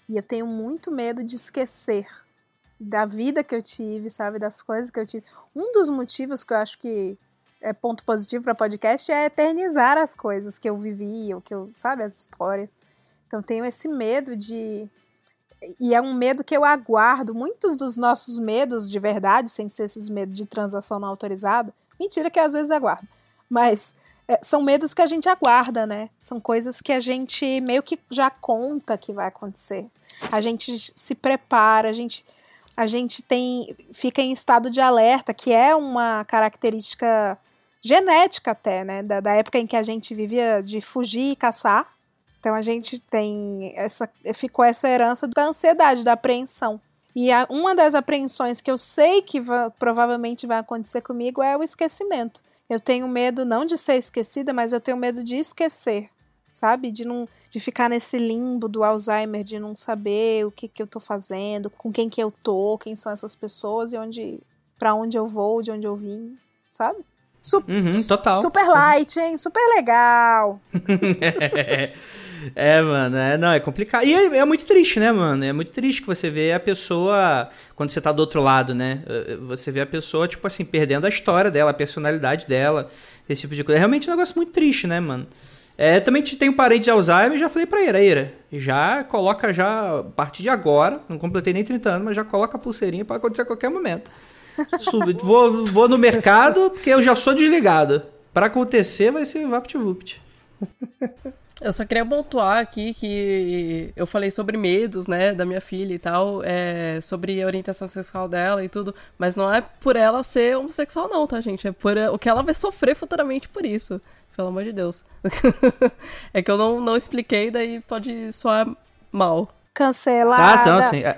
E eu tenho muito medo de esquecer da vida que eu tive, sabe? Das coisas que eu tive. Um dos motivos que eu acho que é ponto positivo para podcast é eternizar as coisas que eu vivi, ou que eu, sabe? As histórias. Então tenho esse medo de... E é um medo que eu aguardo. Muitos dos nossos medos de verdade, sem ser esses medos de transação não autorizada, mentira que às vezes aguardo, mas são medos que a gente aguarda, né? São coisas que a gente meio que já conta que vai acontecer. A gente se prepara, a gente fica em estado de alerta, que é uma característica genética até, né? Da época em que a gente vivia de fugir e caçar. Então a gente ficou essa herança da ansiedade, da apreensão. E uma das apreensões que eu sei que provavelmente vai acontecer comigo é o esquecimento. Eu tenho medo não de ser esquecida, mas eu tenho medo de esquecer, sabe? De ficar nesse limbo do Alzheimer, de não saber o que eu tô fazendo, com quem que eu tô, quem são essas pessoas e pra onde eu vou, de onde eu vim, sabe? Total. Super light, hein? Super legal. Mano, não, é complicado. E é muito triste, né, mano? É muito triste que você vê a pessoa, quando você tá do outro lado, né? Você vê a pessoa, tipo assim, perdendo a história dela, a personalidade dela, esse tipo de coisa. É realmente um negócio muito triste, né, mano? Também tenho um parente de Alzheimer, já falei pra Ira, já coloca a partir de agora, não completei nem 30 anos, mas já coloca a pulseirinha pra acontecer a qualquer momento. Vou no mercado, porque eu já sou desligado. Pra acontecer, vai ser vapt-vupt. Eu só queria pontuar aqui que eu falei sobre medos, né, da minha filha e tal, sobre a orientação sexual dela e tudo, mas não é por ela ser homossexual não, tá, gente? É por o que ela vai sofrer futuramente por isso. Pelo amor de Deus. É que eu não expliquei, daí pode soar mal. Cancelada. Não, sim.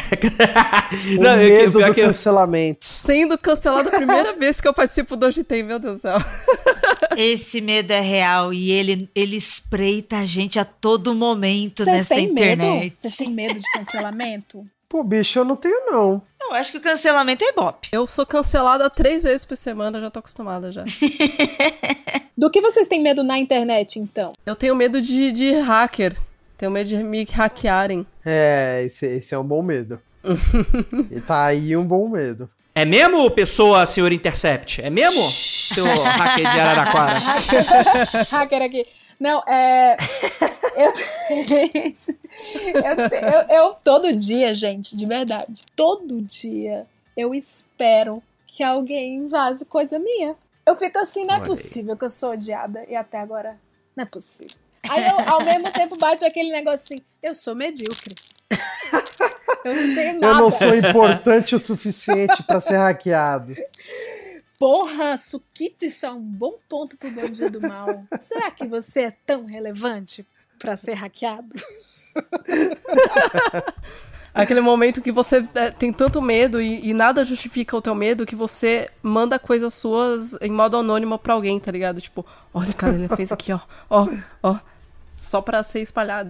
O medo do cancelamento. Sendo cancelado a primeira vez que eu participo do Hoje Tem, meu Deus do céu. Esse medo é real e ele espreita a gente a todo momento nessa internet. Vocês têm medo de cancelamento? Pô, bicho, eu não tenho, não. Eu acho que o cancelamento é ibope. Eu sou cancelada 3 vezes por semana, já tô acostumada já. Do que vocês têm medo na internet, então? Eu tenho medo de hacker. Tenho medo de me hackearem. Esse é um bom medo. E tá aí um bom medo. É mesmo, pessoa, senhor Intercept? É mesmo, seu hacker de Araraquara? Hacker aqui. Não, eu todo dia, gente, de verdade, todo dia eu espero que alguém vaze coisa minha. Eu fico assim, não é possível que eu sou odiada e até agora não é possível. Aí ao mesmo tempo bate aquele negócio assim, eu sou medíocre. Eu não tenho nada. Eu não sou importante o suficiente pra ser hackeado. Porra, Suquito, isso é um bom ponto pro bandido mal. Será que você é tão relevante pra ser hackeado? Aquele momento que você tem tanto medo e nada justifica o teu medo, que você manda coisas suas em modo anônimo pra alguém, tá ligado? Tipo, olha, cara, ele fez aqui, ó, só pra ser espalhada.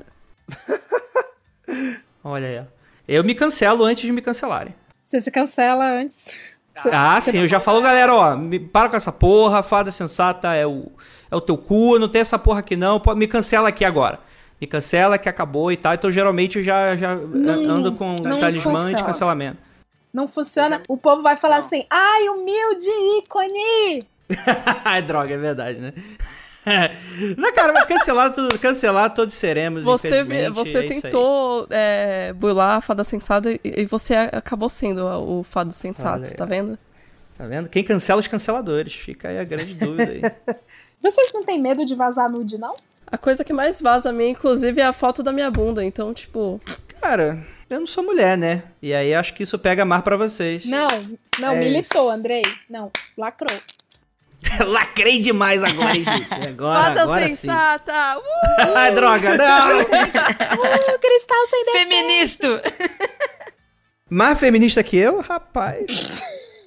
Olha aí, ó. Eu me cancelo antes de me cancelarem. Você se cancela antes. Sim, eu já falo, galera, ó, para com essa porra, fada sensata é o teu cu, não tem essa porra aqui não, me cancela aqui agora. Me cancela que acabou e tal, então geralmente eu já ando com talismã de cancelamento. Não funciona, o povo vai falar assim, ai, humilde ícone! Ai, droga, é verdade, né? Não, cara, mas cancelar todos seremos, você tentou burlar a fada sensata e você acabou sendo o fado sensato, tá vendo? Tá vendo? Quem cancela os canceladores, fica aí a grande dúvida aí. Vocês não têm medo de vazar nude, não? A coisa que mais vaza a mim, inclusive, é a foto da minha bunda, então, tipo... Cara, eu não sou mulher, né? E aí acho que isso pega mais pra vocês. Não, militou, Andrei. Não, lacrou. Lacrei demais agora, hein, gente? Agora sensata! Sim. Ai, droga, não! Cristal sem defeito! Feministo! Mais feminista que eu? Rapaz!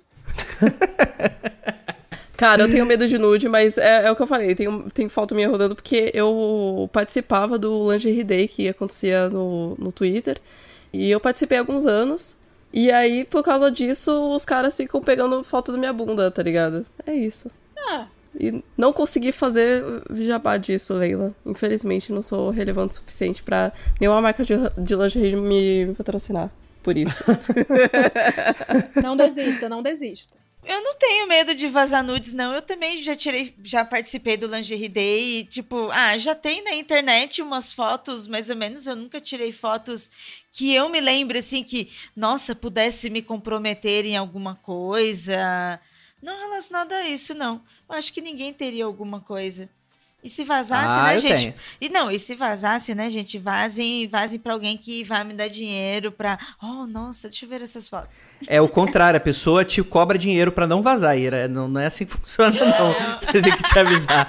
Cara, eu tenho medo de nude, mas é o que eu falei, tem foto minha rodando, porque eu participava do Lingerie Day, que acontecia no Twitter, e eu participei há alguns anos, e aí, por causa disso, os caras ficam pegando foto da minha bunda, tá ligado? É isso. E não consegui fazer jabá disso, Leila. Infelizmente, não sou relevante o suficiente pra nenhuma marca de lingerie me patrocinar. Por isso. Não desista, não desista. Eu não tenho medo de vazar nudes, não. Eu também já participei do Lingerie Day e, tipo, já tem na internet umas fotos, mais ou menos. Eu nunca tirei fotos que eu me lembre, assim, que, nossa, pudesse me comprometer em alguma coisa. Não relacionado a isso, não. Eu acho que ninguém teria alguma coisa. E se vazasse, né, gente? E se vazasse, né, gente? Vazem pra alguém que vai me dar dinheiro pra. Oh, nossa, deixa eu ver essas fotos. É o contrário, a pessoa te cobra dinheiro pra não vazar, Ira. Não é assim que funciona, não. Tem que te avisar.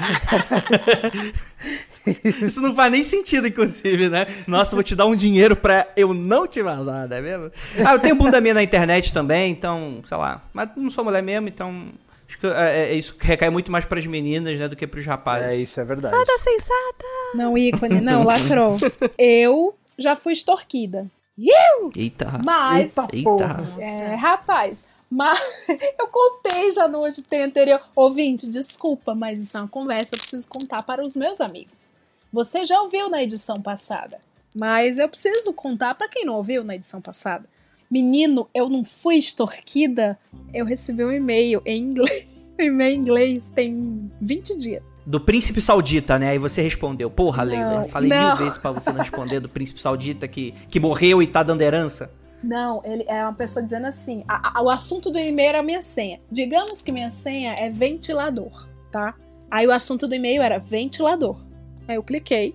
Isso não faz nem sentido, inclusive, né? Nossa, vou te dar um dinheiro pra eu não te vazar, não é mesmo? Eu tenho bunda minha na internet também, então, sei lá. Mas não sou mulher mesmo, então. Acho que isso recai muito mais pras meninas, né, do que pros rapazes. Isso é verdade. Fada sensata! Não, ícone, não, lacrou. Eu já fui extorquida. Eita. Mas... Eita. Rapaz, mas eu contei já no Hoje Tem anterior. Ouvinte, desculpa, mas isso é uma conversa, eu preciso contar para os meus amigos. Você já ouviu na edição passada, mas eu preciso contar para quem não ouviu na edição passada. Menino, eu não fui extorquida, eu recebi um e-mail em inglês. Um e-mail em inglês tem 20 dias. Do Príncipe Saudita, né? Aí você respondeu. Porra, Leila, falei não. 1000 vezes pra você não responder do Príncipe Saudita que morreu e tá dando herança. Não, ele é uma pessoa dizendo assim, o assunto do e-mail era a minha senha. Digamos que minha senha é ventilador, tá? Aí o assunto do e-mail era ventilador. Aí eu cliquei.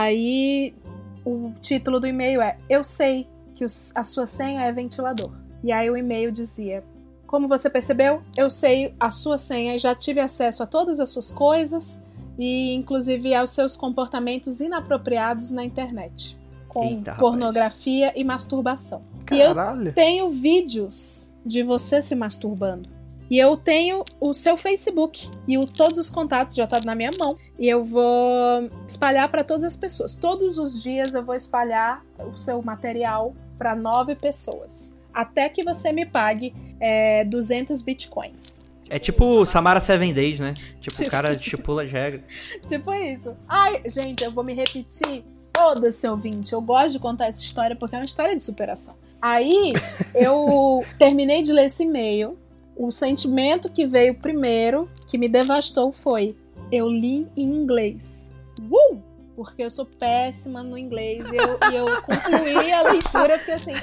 Aí o título do e-mail é Eu sei que a sua senha é ventilador. E aí o e-mail dizia: como você percebeu, eu sei a sua senha e já tive acesso a todas as suas coisas e inclusive aos seus comportamentos inapropriados na internet, com pornografia e masturbação. Caralho. E eu tenho vídeos de você se masturbando. E eu tenho o seu Facebook e todos os contatos já tá na minha mão. E eu vou espalhar para todas as pessoas. Todos os dias eu vou espalhar o seu material para 9 pessoas. Até que você me pague 200 bitcoins. É tipo Samara 7 Days, né? Tipo, o cara estipula as regras. Tipo isso. Ai, gente, eu vou me repetir. Foda-se, ouvinte. Eu gosto de contar essa história porque é uma história de superação. Aí, eu terminei de ler esse e-mail. O sentimento que veio primeiro, que me devastou, foi: eu li em inglês. Porque eu sou péssima no inglês. E eu concluí a leitura, porque assim...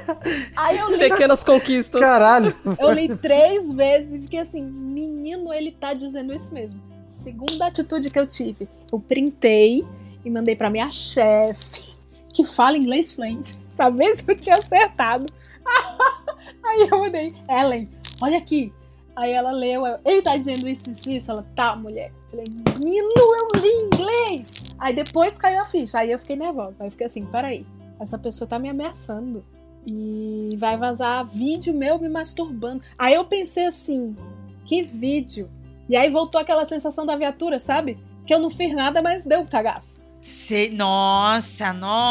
Aí eu li... Pequenas conquistas. Caralho. Eu li 3 vezes e fiquei assim, menino, ele tá dizendo isso mesmo. Segunda atitude que eu tive, eu printei e mandei pra minha chefe, que fala inglês fluente, pra ver se eu tinha acertado. Aí eu mandei: Ellen, olha aqui. Aí ela leu, ele tá dizendo isso. Ela, tá, mulher. Falei, menino, eu li inglês. Aí depois caiu a ficha, aí eu fiquei nervosa. Aí eu fiquei assim, peraí, essa pessoa tá me ameaçando e vai vazar vídeo meu me masturbando. Aí eu pensei assim, que vídeo? E aí voltou aquela sensação da viatura, sabe? Que eu não fiz nada, mas deu um cagaço. Nossa.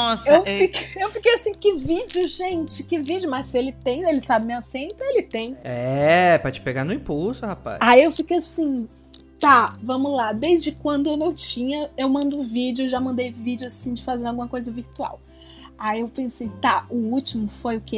Eu fiquei assim, que vídeo, gente, que vídeo. Mas se ele tem, ele sabe minha senha, então ele tem. Pra te pegar no impulso, rapaz. Aí eu fiquei assim, tá, vamos lá. Desde quando eu não tinha, eu mando vídeo, já mandei vídeo assim de fazer alguma coisa virtual. Aí eu pensei, tá, o último foi o quê?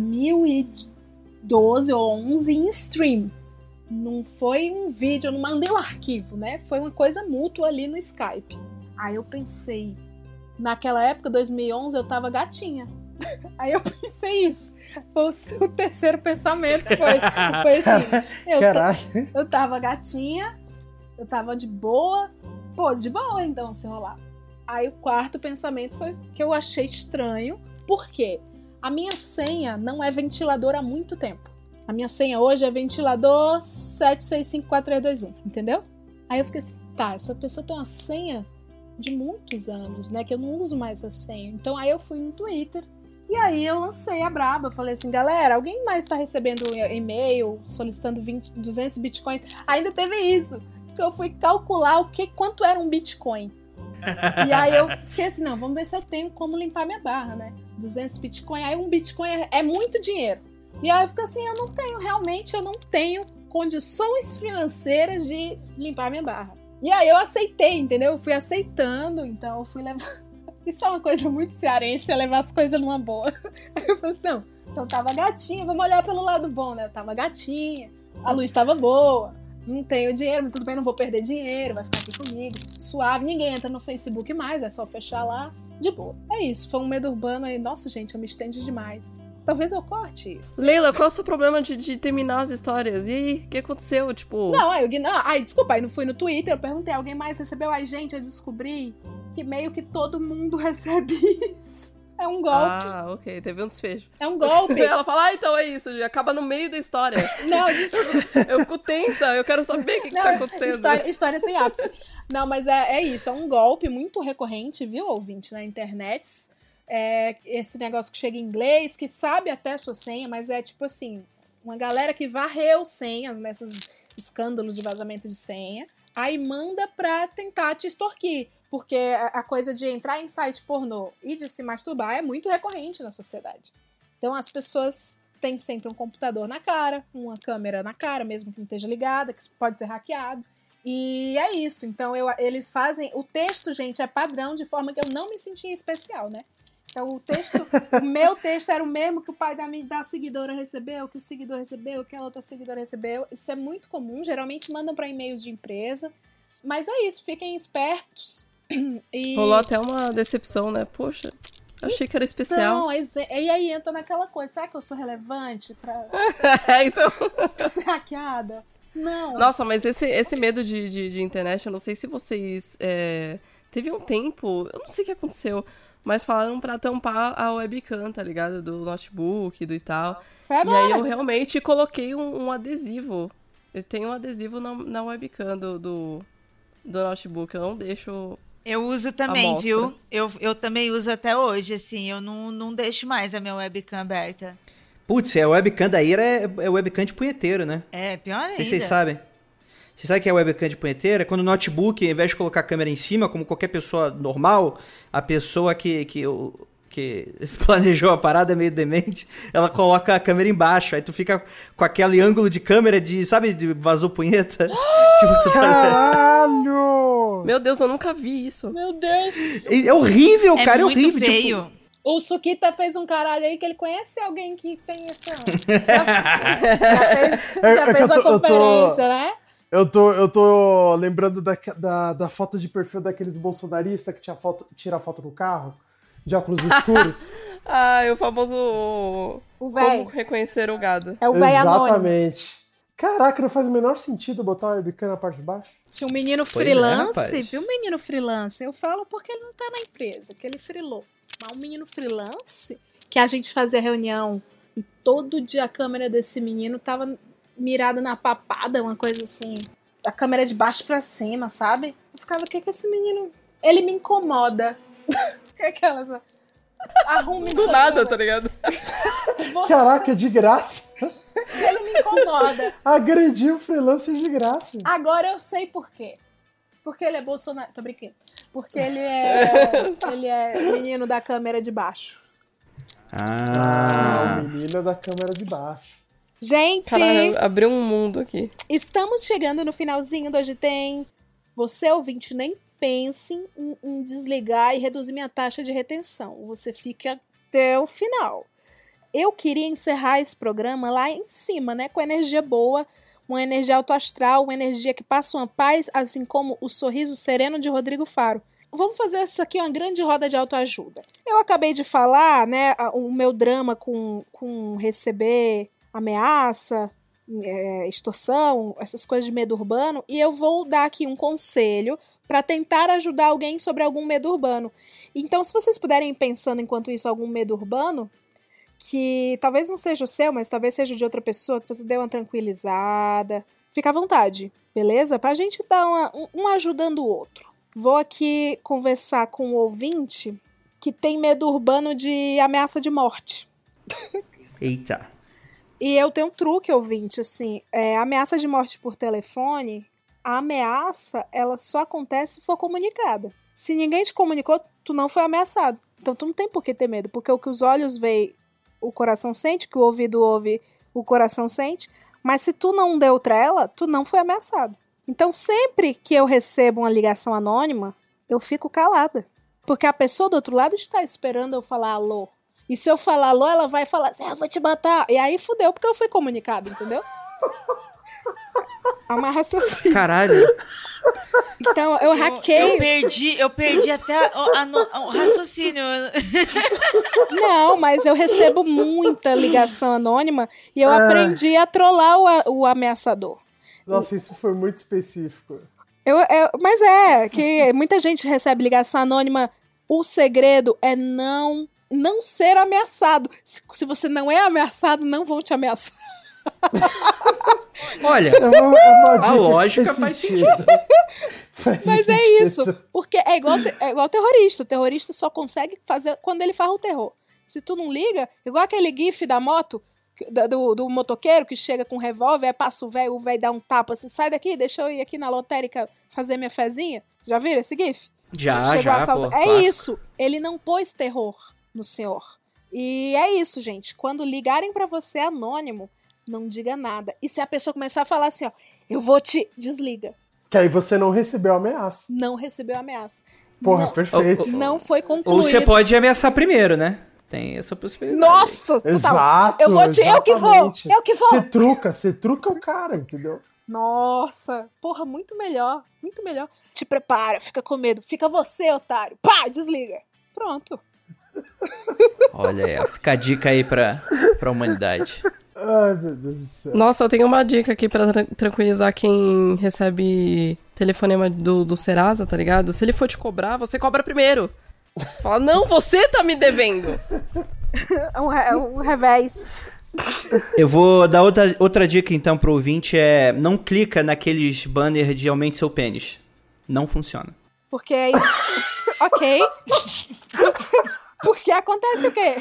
2012 ou 11 em stream. Não foi um vídeo, eu não mandei um arquivo, né? Foi uma coisa mútua ali no Skype. Aí eu pensei, naquela época, 2011, eu tava gatinha. Aí eu pensei isso. Foi o terceiro pensamento. Foi assim, eu tava gatinha, eu tava de boa. Pô, de boa então, se rolar. Aí o quarto pensamento foi que eu achei estranho. Por quê? A minha senha não é ventilador há muito tempo. A minha senha hoje é ventilador 7654321, entendeu? Aí eu fiquei assim, tá, essa pessoa tem uma senha de muitos anos, né, que eu não uso mais essa senha. Então aí eu fui no Twitter e aí eu lancei a braba, falei assim, galera, alguém mais tá recebendo e-mail solicitando 200 bitcoins? Ainda teve isso, que eu fui calcular quanto era um bitcoin. E aí eu fiquei assim, não, vamos ver se eu tenho como limpar minha barra, né, 200 bitcoin, aí um bitcoin é muito dinheiro. E aí eu fico assim, eu não tenho condições financeiras de limpar minha barra. E aí eu aceitei, entendeu? Eu fui aceitando, então eu fui levar. Isso é uma coisa muito cearense, é levar as coisas numa boa. Aí eu falei assim, não, então tava gatinha, vamos olhar pelo lado bom, né? Eu tava gatinha, a luz tava boa, não tenho dinheiro, mas tudo bem, não vou perder dinheiro, vai ficar aqui comigo, suave. Ninguém entra no Facebook mais, é só fechar lá, de boa. É isso, foi um medo urbano aí. Nossa, gente, eu me estendi demais. Talvez eu corte isso. Leila, qual é o seu problema de terminar as histórias? E aí, o que aconteceu? Tipo... Não, desculpa, aí não fui no Twitter, eu perguntei, alguém mais recebeu? Aí, gente, eu descobri que meio que todo mundo recebe isso. É um golpe. Ah, ok, teve um desfecho. É um golpe. Ela fala, então é isso, acaba no meio da história. Não, desculpa. Eu fico tensa, eu quero saber o que tá acontecendo. História sem ápice. Não, mas é isso, é um golpe muito recorrente, viu, ouvinte, na internet. É esse negócio que chega em inglês, que sabe até a sua senha, mas é tipo assim, uma galera que varreu senhas nesses escândalos de vazamento de senha, aí manda pra tentar te extorquir, porque a coisa de entrar em site pornô e de se masturbar é muito recorrente na sociedade. Então as pessoas têm sempre um computador na cara, uma câmera na cara, mesmo que não esteja ligada, que pode ser hackeado. E é isso, então eles fazem... O texto, gente, é padrão, de forma que eu não me sentia especial, né? Então o meu texto era o mesmo que o pai da seguidora recebeu, que o seguidor recebeu, que a outra seguidora recebeu. Isso é muito comum, geralmente mandam para e-mails de empresa. Mas é isso, fiquem espertos. E... Rolou até uma decepção, né? Poxa, achei que era especial. Não, e aí entra naquela coisa, será que eu sou relevante pra então... ser hackeada? Não. Nossa, mas esse medo de internet, eu não sei se vocês... Teve um tempo, eu não sei o que aconteceu, mas falaram pra tampar a webcam, tá ligado? Do notebook, do e tal. Foi agora. E aí eu realmente coloquei um adesivo. Eu tenho um adesivo na webcam do notebook, eu não deixo... Eu uso também, viu? Eu também uso até hoje, assim, eu não deixo mais a minha webcam aberta. Putz, a webcam da Ira é webcam de punheteiro, né? É, pior ainda. Não sei se vocês sabem. Você sabe o que é webcam de punheteiro? É quando o notebook, ao invés de colocar a câmera em cima, como qualquer pessoa normal, a pessoa que planejou a parada meio demente, ela coloca a câmera embaixo. Aí tu fica com aquele ângulo de câmera sabe, de vazou punheta? Tipo, Caralho! Meu Deus, eu nunca vi isso. Meu Deus! É horrível, cara, é horrível. Muito feio. Tipo... O Sukita fez um caralho aí que ele conhece alguém que tem essa... Já fez uma conferência, né? Eu tô lembrando da foto de perfil daqueles bolsonaristas que tira foto no carro, de óculos escuros. O famoso... O véio. Como reconhecer o gado. É o véio anônimo. Exatamente. Caraca, não faz o menor sentido botar uma webcam na parte de baixo? Tinha um menino freelance, viu um menino freelance? Eu falo porque ele não tá na empresa, que ele freelou. Mas um menino freelance, que a gente fazia reunião e todo dia a câmera desse menino tava mirada na papada, uma coisa assim, a câmera de baixo pra cima, sabe? Eu ficava, o que que esse menino... Ele me incomoda. Que é aquelas... Arrume do nada, tá ligado? Caraca, de graça. Ele me incomoda. Agredir o freelancer de graça. Agora eu sei por quê. Porque ele é Bolsonaro. Tô brincando. Porque ele é menino da câmera de baixo. O menino da câmera de baixo. Gente! Caralho, abriu um mundo aqui. Estamos chegando no finalzinho do Hoje Tem. Você, ouvinte, nem pense em desligar e reduzir minha taxa de retenção. Você fica até o final. Eu queria encerrar esse programa lá em cima, né? Com energia boa, uma energia autoastral, uma energia que passa uma paz, assim como o sorriso sereno de Rodrigo Faro. Vamos fazer isso aqui uma grande roda de autoajuda. Eu acabei de falar, né, o meu drama com receber ameaça, extorsão, essas coisas de medo urbano, e eu vou dar aqui um conselho para tentar ajudar alguém sobre algum medo urbano. Então, se vocês puderem ir pensando enquanto isso algum medo urbano, que talvez não seja o seu, mas talvez seja de outra pessoa, que você dê uma tranquilizada, fica à vontade, beleza? Pra gente dar um ajudando o outro. Vou aqui conversar com o ouvinte que tem medo urbano de ameaça de morte. Eita. E eu tenho um truque, ouvinte, assim, ameaça de morte por telefone, a ameaça, ela só acontece se for comunicada. Se ninguém te comunicou, tu não foi ameaçado. Então tu não tem por que ter medo, porque o que os olhos veem, o coração sente, o que o ouvido ouve, o coração sente, Mas se tu não deu trela, tu não foi ameaçado. Então sempre que eu recebo uma ligação anônima, eu fico calada. Porque a pessoa do outro lado está esperando eu falar alô. E se eu falar alô, ela vai falar assim, eu vou te matar. E aí fudeu, porque eu fui comunicado, entendeu? É uma raciocínio. Caralho. Então, eu hackeio. Eu perdi até o raciocínio. Não, mas eu recebo muita ligação anônima e eu aprendi a trollar o ameaçador. Nossa, isso foi muito específico. Mas que muita gente recebe ligação anônima. O segredo é não ser ameaçado. Se você não é ameaçado, não vão te ameaçar. Olha, a lógica faz sentido. Mas é isso, porque é igual terrorista. O terrorista só consegue fazer quando ele faz o terror. Se tu não liga, igual aquele gif da moto, do motoqueiro que chega com um revólver, aí passa o velho dá um tapa assim, sai daqui, deixa eu ir aqui na lotérica fazer minha fezinha. Já viram esse gif? Já, pô, é isso, ele não pôs terror no senhor. E é isso, gente, quando ligarem pra você anônimo, não diga nada. E se a pessoa começar a falar assim, ó, eu vou te... Desliga. Que aí você não recebeu ameaça. Não recebeu ameaça. Porra, perfeito. Não foi concluído. Ou você pode ameaçar primeiro, né? Tem essa possibilidade. Nossa! Exato, eu vou te... Eu que vou! Você truca o cara, entendeu? Nossa! Porra, muito melhor. Muito melhor. Te prepara, fica com medo. Fica você, otário. Pá, desliga. Pronto. Olha aí, fica a dica aí pra humanidade. Ai, meu Deus do céu. Nossa, eu tenho uma dica aqui pra tranquilizar quem recebe telefonema do Serasa, tá ligado? Se ele for te cobrar, você cobra primeiro. Fala, não, você tá me devendo. Um revés. Eu vou dar outra dica então pro ouvinte, não clica naqueles banners de aumente seu pênis. Não funciona. Porque aí... Ok. Porque acontece o quê?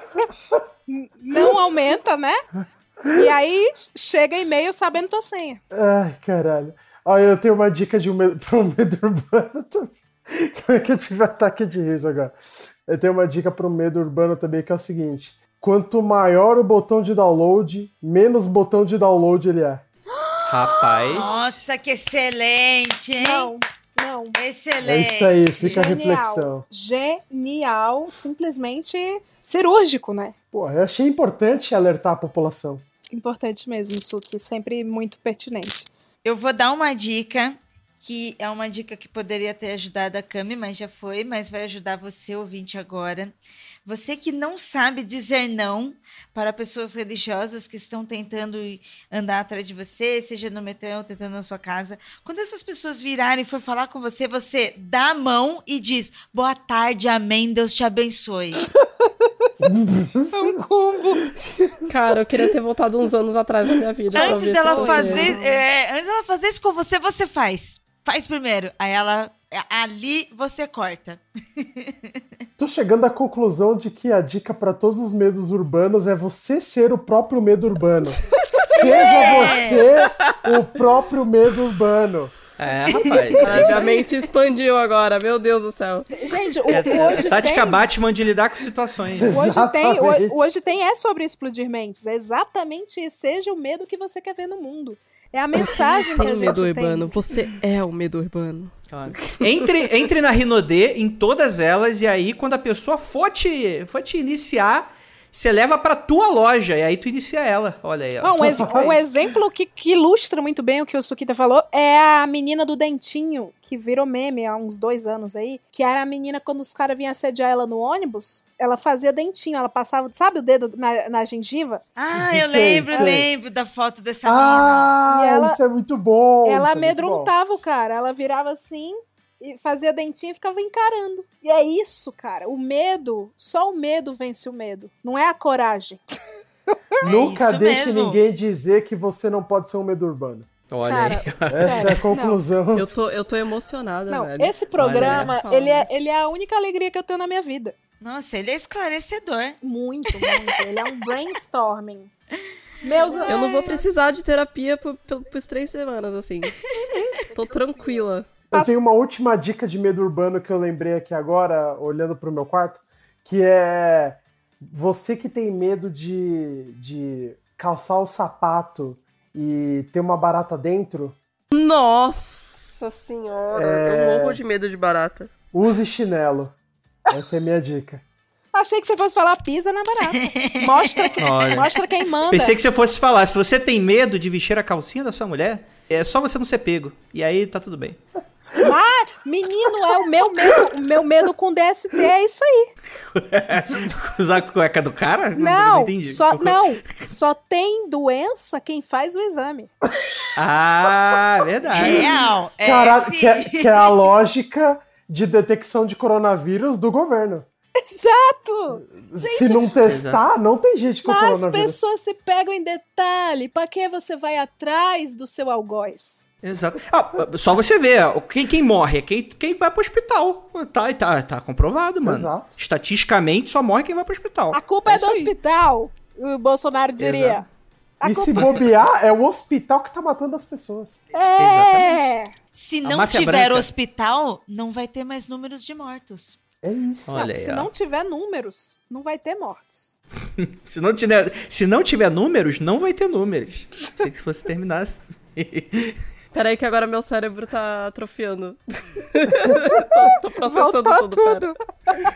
Não aumenta, né? E aí chega e-mail sabendo tua senha. Ai, caralho. Olha, eu tenho uma dica pro medo urbano também. Como é que eu tive ataque de riso agora? Eu tenho uma dica pro medo urbano também, que é o seguinte. Quanto maior o botão de download, menos botão de download ele é. Rapaz. Nossa, que excelente, hein? Não. É Excelente. isso aí, fica a reflexão. Genial, simplesmente cirúrgico, né? Pô, eu achei importante alertar a população. Importante mesmo, Suki, sempre muito pertinente. Eu vou dar uma dica, que é uma dica que poderia ter ajudado a Cami, mas já foi, mas vai ajudar você, ouvinte, agora. Você que não sabe dizer não para pessoas religiosas que estão tentando andar atrás de você, seja no metrô, tentando na sua casa. Quando essas pessoas virarem e for falar com você, você dá a mão e diz, boa tarde, amém, Deus te abençoe. É um combo. Cara, eu queria ter voltado uns anos atrás na minha vida. Antes dela fazer isso com você, você faz. Faz primeiro. Aí ali você corta. Tô chegando à conclusão de que a dica pra todos os medos urbanos é você ser o próprio medo urbano. Seja você o próprio medo urbano. Rapaz. A mente expandiu agora, meu Deus do céu. Gente, hoje tática tem... Batman de lidar com situações. Hoje tem sobre explodir mentes. É exatamente isso. Seja o medo que você quer ver no mundo. É a mensagem que a gente medo tem. urbano. Você é o medo urbano. Claro. Entre na Rinodê, em todas elas, e aí quando a pessoa for te iniciar, você leva pra tua loja, e aí tu inicia ela. Olha aí. Ó. Um exemplo que ilustra muito bem o que o Sukita falou é a menina do dentinho, que virou meme há uns 2 anos aí, que era a menina, quando os caras vinham assediar ela no ônibus, ela fazia dentinho, ela passava, sabe o dedo na gengiva? Ah, eu lembro da foto dessa menina. Isso é muito bom. Ela amedrontava o cara, ela virava assim... E fazia dentinho e ficava encarando. E é isso, cara. O medo, só o medo vence o medo. Não é a coragem. Nunca deixe ninguém dizer que você não pode ser um medo urbano. Olha cara, aí. Essa é a conclusão. Eu tô emocionada, velho. Esse programa, ele é a única alegria que eu tenho na minha vida. Nossa, ele é esclarecedor. Muito. Ele é um brainstorming. Eu não vou precisar de terapia por 3 semanas, assim. Tô tranquila. Eu tenho uma última dica de medo urbano que eu lembrei aqui agora, olhando pro meu quarto, que é você que tem medo de calçar o sapato e tem uma barata dentro, Nossa senhora, eu morro de medo de barata. use chinelo. Essa é a minha dica. Achei que você fosse falar pisa na barata. Olha. Mostra quem manda. Pensei que você fosse falar, se você tem medo de vestir a calcinha da sua mulher, é só você não ser pego. E aí tá tudo bem. Ah, menino, é o meu medo com DST, é isso aí. Usar a cueca do cara? Não, entendi. só tem doença quem faz o exame. Ah, verdade. Real. Caraca, sim. que é a lógica de detecção de coronavírus do governo. Exato! Se não testar, não tem gente com As coronavírus. pessoas se pegam em detalhe. Pra que você vai atrás do seu algoz? Exato. Só você ver, quem morre é quem vai pro hospital. Tá comprovado, mano. Exato. Estatisticamente, só morre quem vai pro hospital. A culpa é do isso aí. hospital, o Bolsonaro diria. Exato. E se bobear, é o hospital que tá matando as pessoas. Se A não máfia tiver branca. hospital, não vai ter mais números de mortos. É isso. Olha aí, Se ó. não tiver números, não vai ter mortes. Se não tiver números, não vai ter números. Achei que se fosse terminar assim. Peraí que agora meu cérebro tá atrofiando. tô processando Voltou tudo. Pera.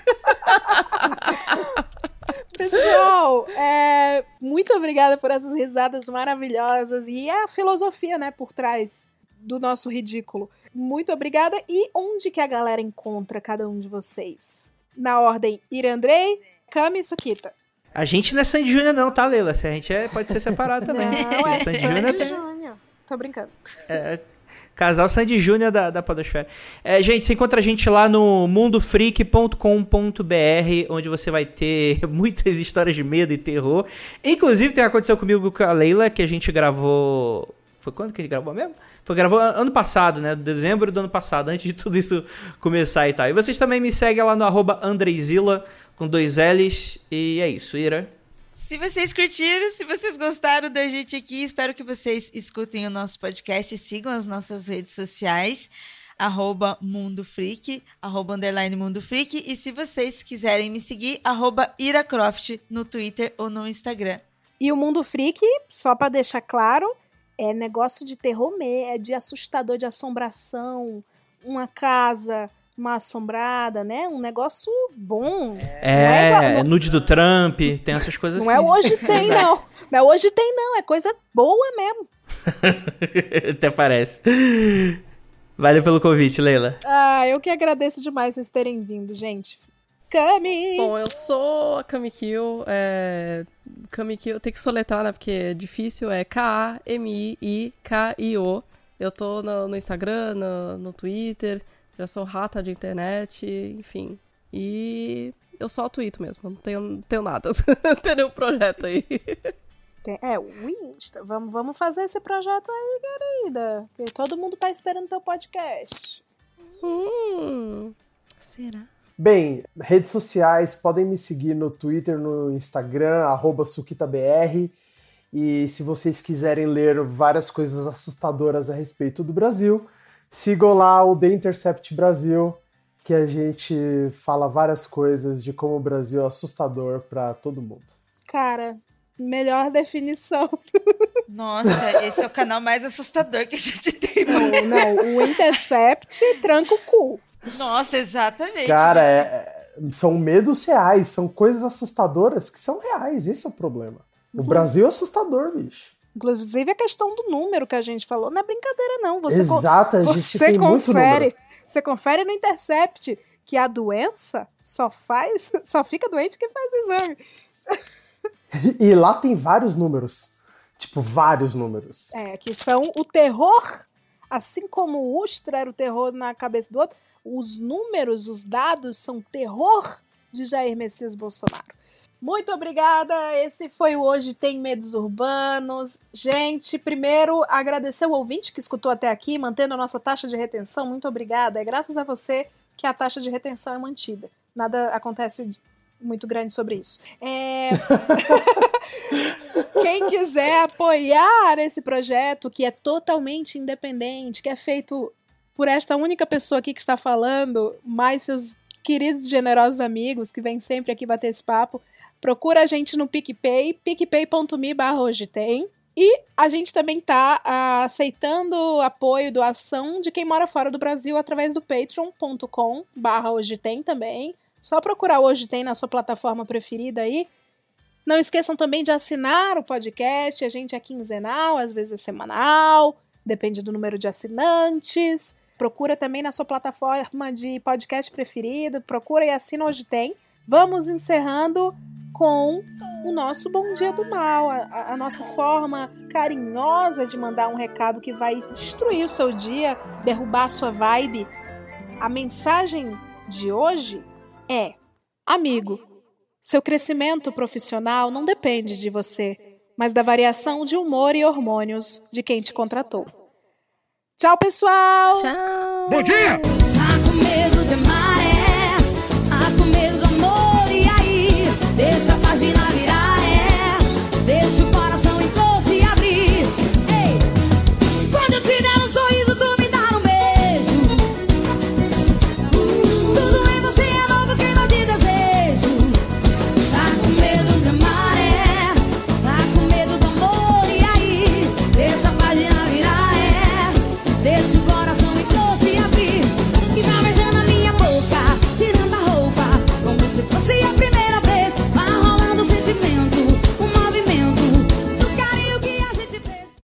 Pessoal, muito obrigada por essas risadas maravilhosas e a filosofia, né, por trás do nosso ridículo. Muito obrigada. E onde que a galera encontra cada um de vocês? Na ordem Irandrei, Cami e Sukita. A gente não é Sandy Júnior não, tá, Leila? A gente pode ser separado também. Não, é Sandy Sandy Júnior tem- Júnior. Tô brincando. Casal Sandy Júnior da podosfera. Gente, você encontra a gente lá no mundofreak.com.br, onde você vai ter muitas histórias de medo e terror. Inclusive, tem acontecido comigo com a Leila, que a gente gravou... Foi quando que a gente gravou mesmo? Gravou ano passado, né? Dezembro do ano passado, antes de tudo isso começar e tal. E vocês também me seguem lá no @Andreizila, com 2 L's. E é isso, Ira. Se vocês curtiram, se vocês gostaram da gente aqui, espero que vocês escutem o nosso podcast e sigam as nossas redes sociais, @MundoFreak, @_MundoFreak. E se vocês quiserem me seguir, @IraCroft no Twitter ou no Instagram. E o Mundo Freak, só pra deixar claro, é negócio de terror mesmo, é de assustador, de assombração, uma casa mal assombrada, né? Um negócio bom. Nude do Trump, tem essas coisas Não assim. é hoje tem, não. Não é hoje tem, não. É coisa boa mesmo. Até parece. Valeu pelo convite, Leila. Eu que agradeço demais vocês terem vindo, gente. Cami! Bom, eu sou a Cami Kill. Cami Kill, tem que soletrar, né? Porque é difícil. É KAMIIKIO. Eu tô no Instagram, no Twitter. Já sou rata de internet, enfim. E eu só tweeto mesmo. Não tenho nada. Não tenho nenhum projeto aí. O Insta. Vamos fazer esse projeto aí, querida. Porque todo mundo tá esperando teu podcast. Será? Bem, redes sociais, podem me seguir no Twitter, no Instagram, @SukitaBR. E se vocês quiserem ler várias coisas assustadoras a respeito do Brasil, sigam lá o The Intercept Brasil, que a gente fala várias coisas de como o Brasil é assustador pra todo mundo. Cara, melhor definição. Nossa, esse é o canal mais assustador que a gente tem. Não, o Intercept tranca o cu. Nossa, exatamente. Cara, são medos reais, são coisas assustadoras que são reais, esse é o problema. O Brasil é assustador, bicho. Inclusive a questão do número que a gente falou, não é brincadeira não. Exato, a gente tem muito número. Você confere no Intercept que a doença só fica doente quem faz exame. E lá tem vários números. Tipo, vários números. Que são o terror, assim como o Ustra era o terror na cabeça do outro, os números, os dados são terror de Jair Messias Bolsonaro. Muito obrigada, esse foi o Hoje Tem Medos Urbanos. Gente, primeiro, agradecer o ouvinte que escutou até aqui, mantendo a nossa taxa de retenção, muito obrigada. É graças a você que a taxa de retenção é mantida. Nada acontece muito grande sobre isso. Quem quiser apoiar esse projeto, que é totalmente independente, que é feito por esta única pessoa aqui que está falando, mais seus queridos e generosos amigos que vêm sempre aqui bater esse papo, procura a gente no PicPay, picpay.me/hojetem. E a gente também tá aceitando apoio, doação de quem mora fora do Brasil através do patreon.com/Hoje Tem também. Só procurar o Hoje Tem na sua plataforma preferida aí. Não esqueçam também de assinar o podcast. A gente é quinzenal, às vezes é semanal, depende do número de assinantes. Procura também na sua plataforma de podcast preferido. Procura e assina Hoje Tem. Vamos encerrando com o nosso Bom Dia do Mal, a nossa forma carinhosa de mandar um recado que vai destruir o seu dia, derrubar a sua vibe. A mensagem de hoje é: amigo, seu crescimento profissional não depende de você, mas da variação de humor e hormônios de quem te contratou. Tchau, pessoal! Tchau! Bom dia! Tá com medo de maré, tá com medo do amor, e aí? Deixa a página virar.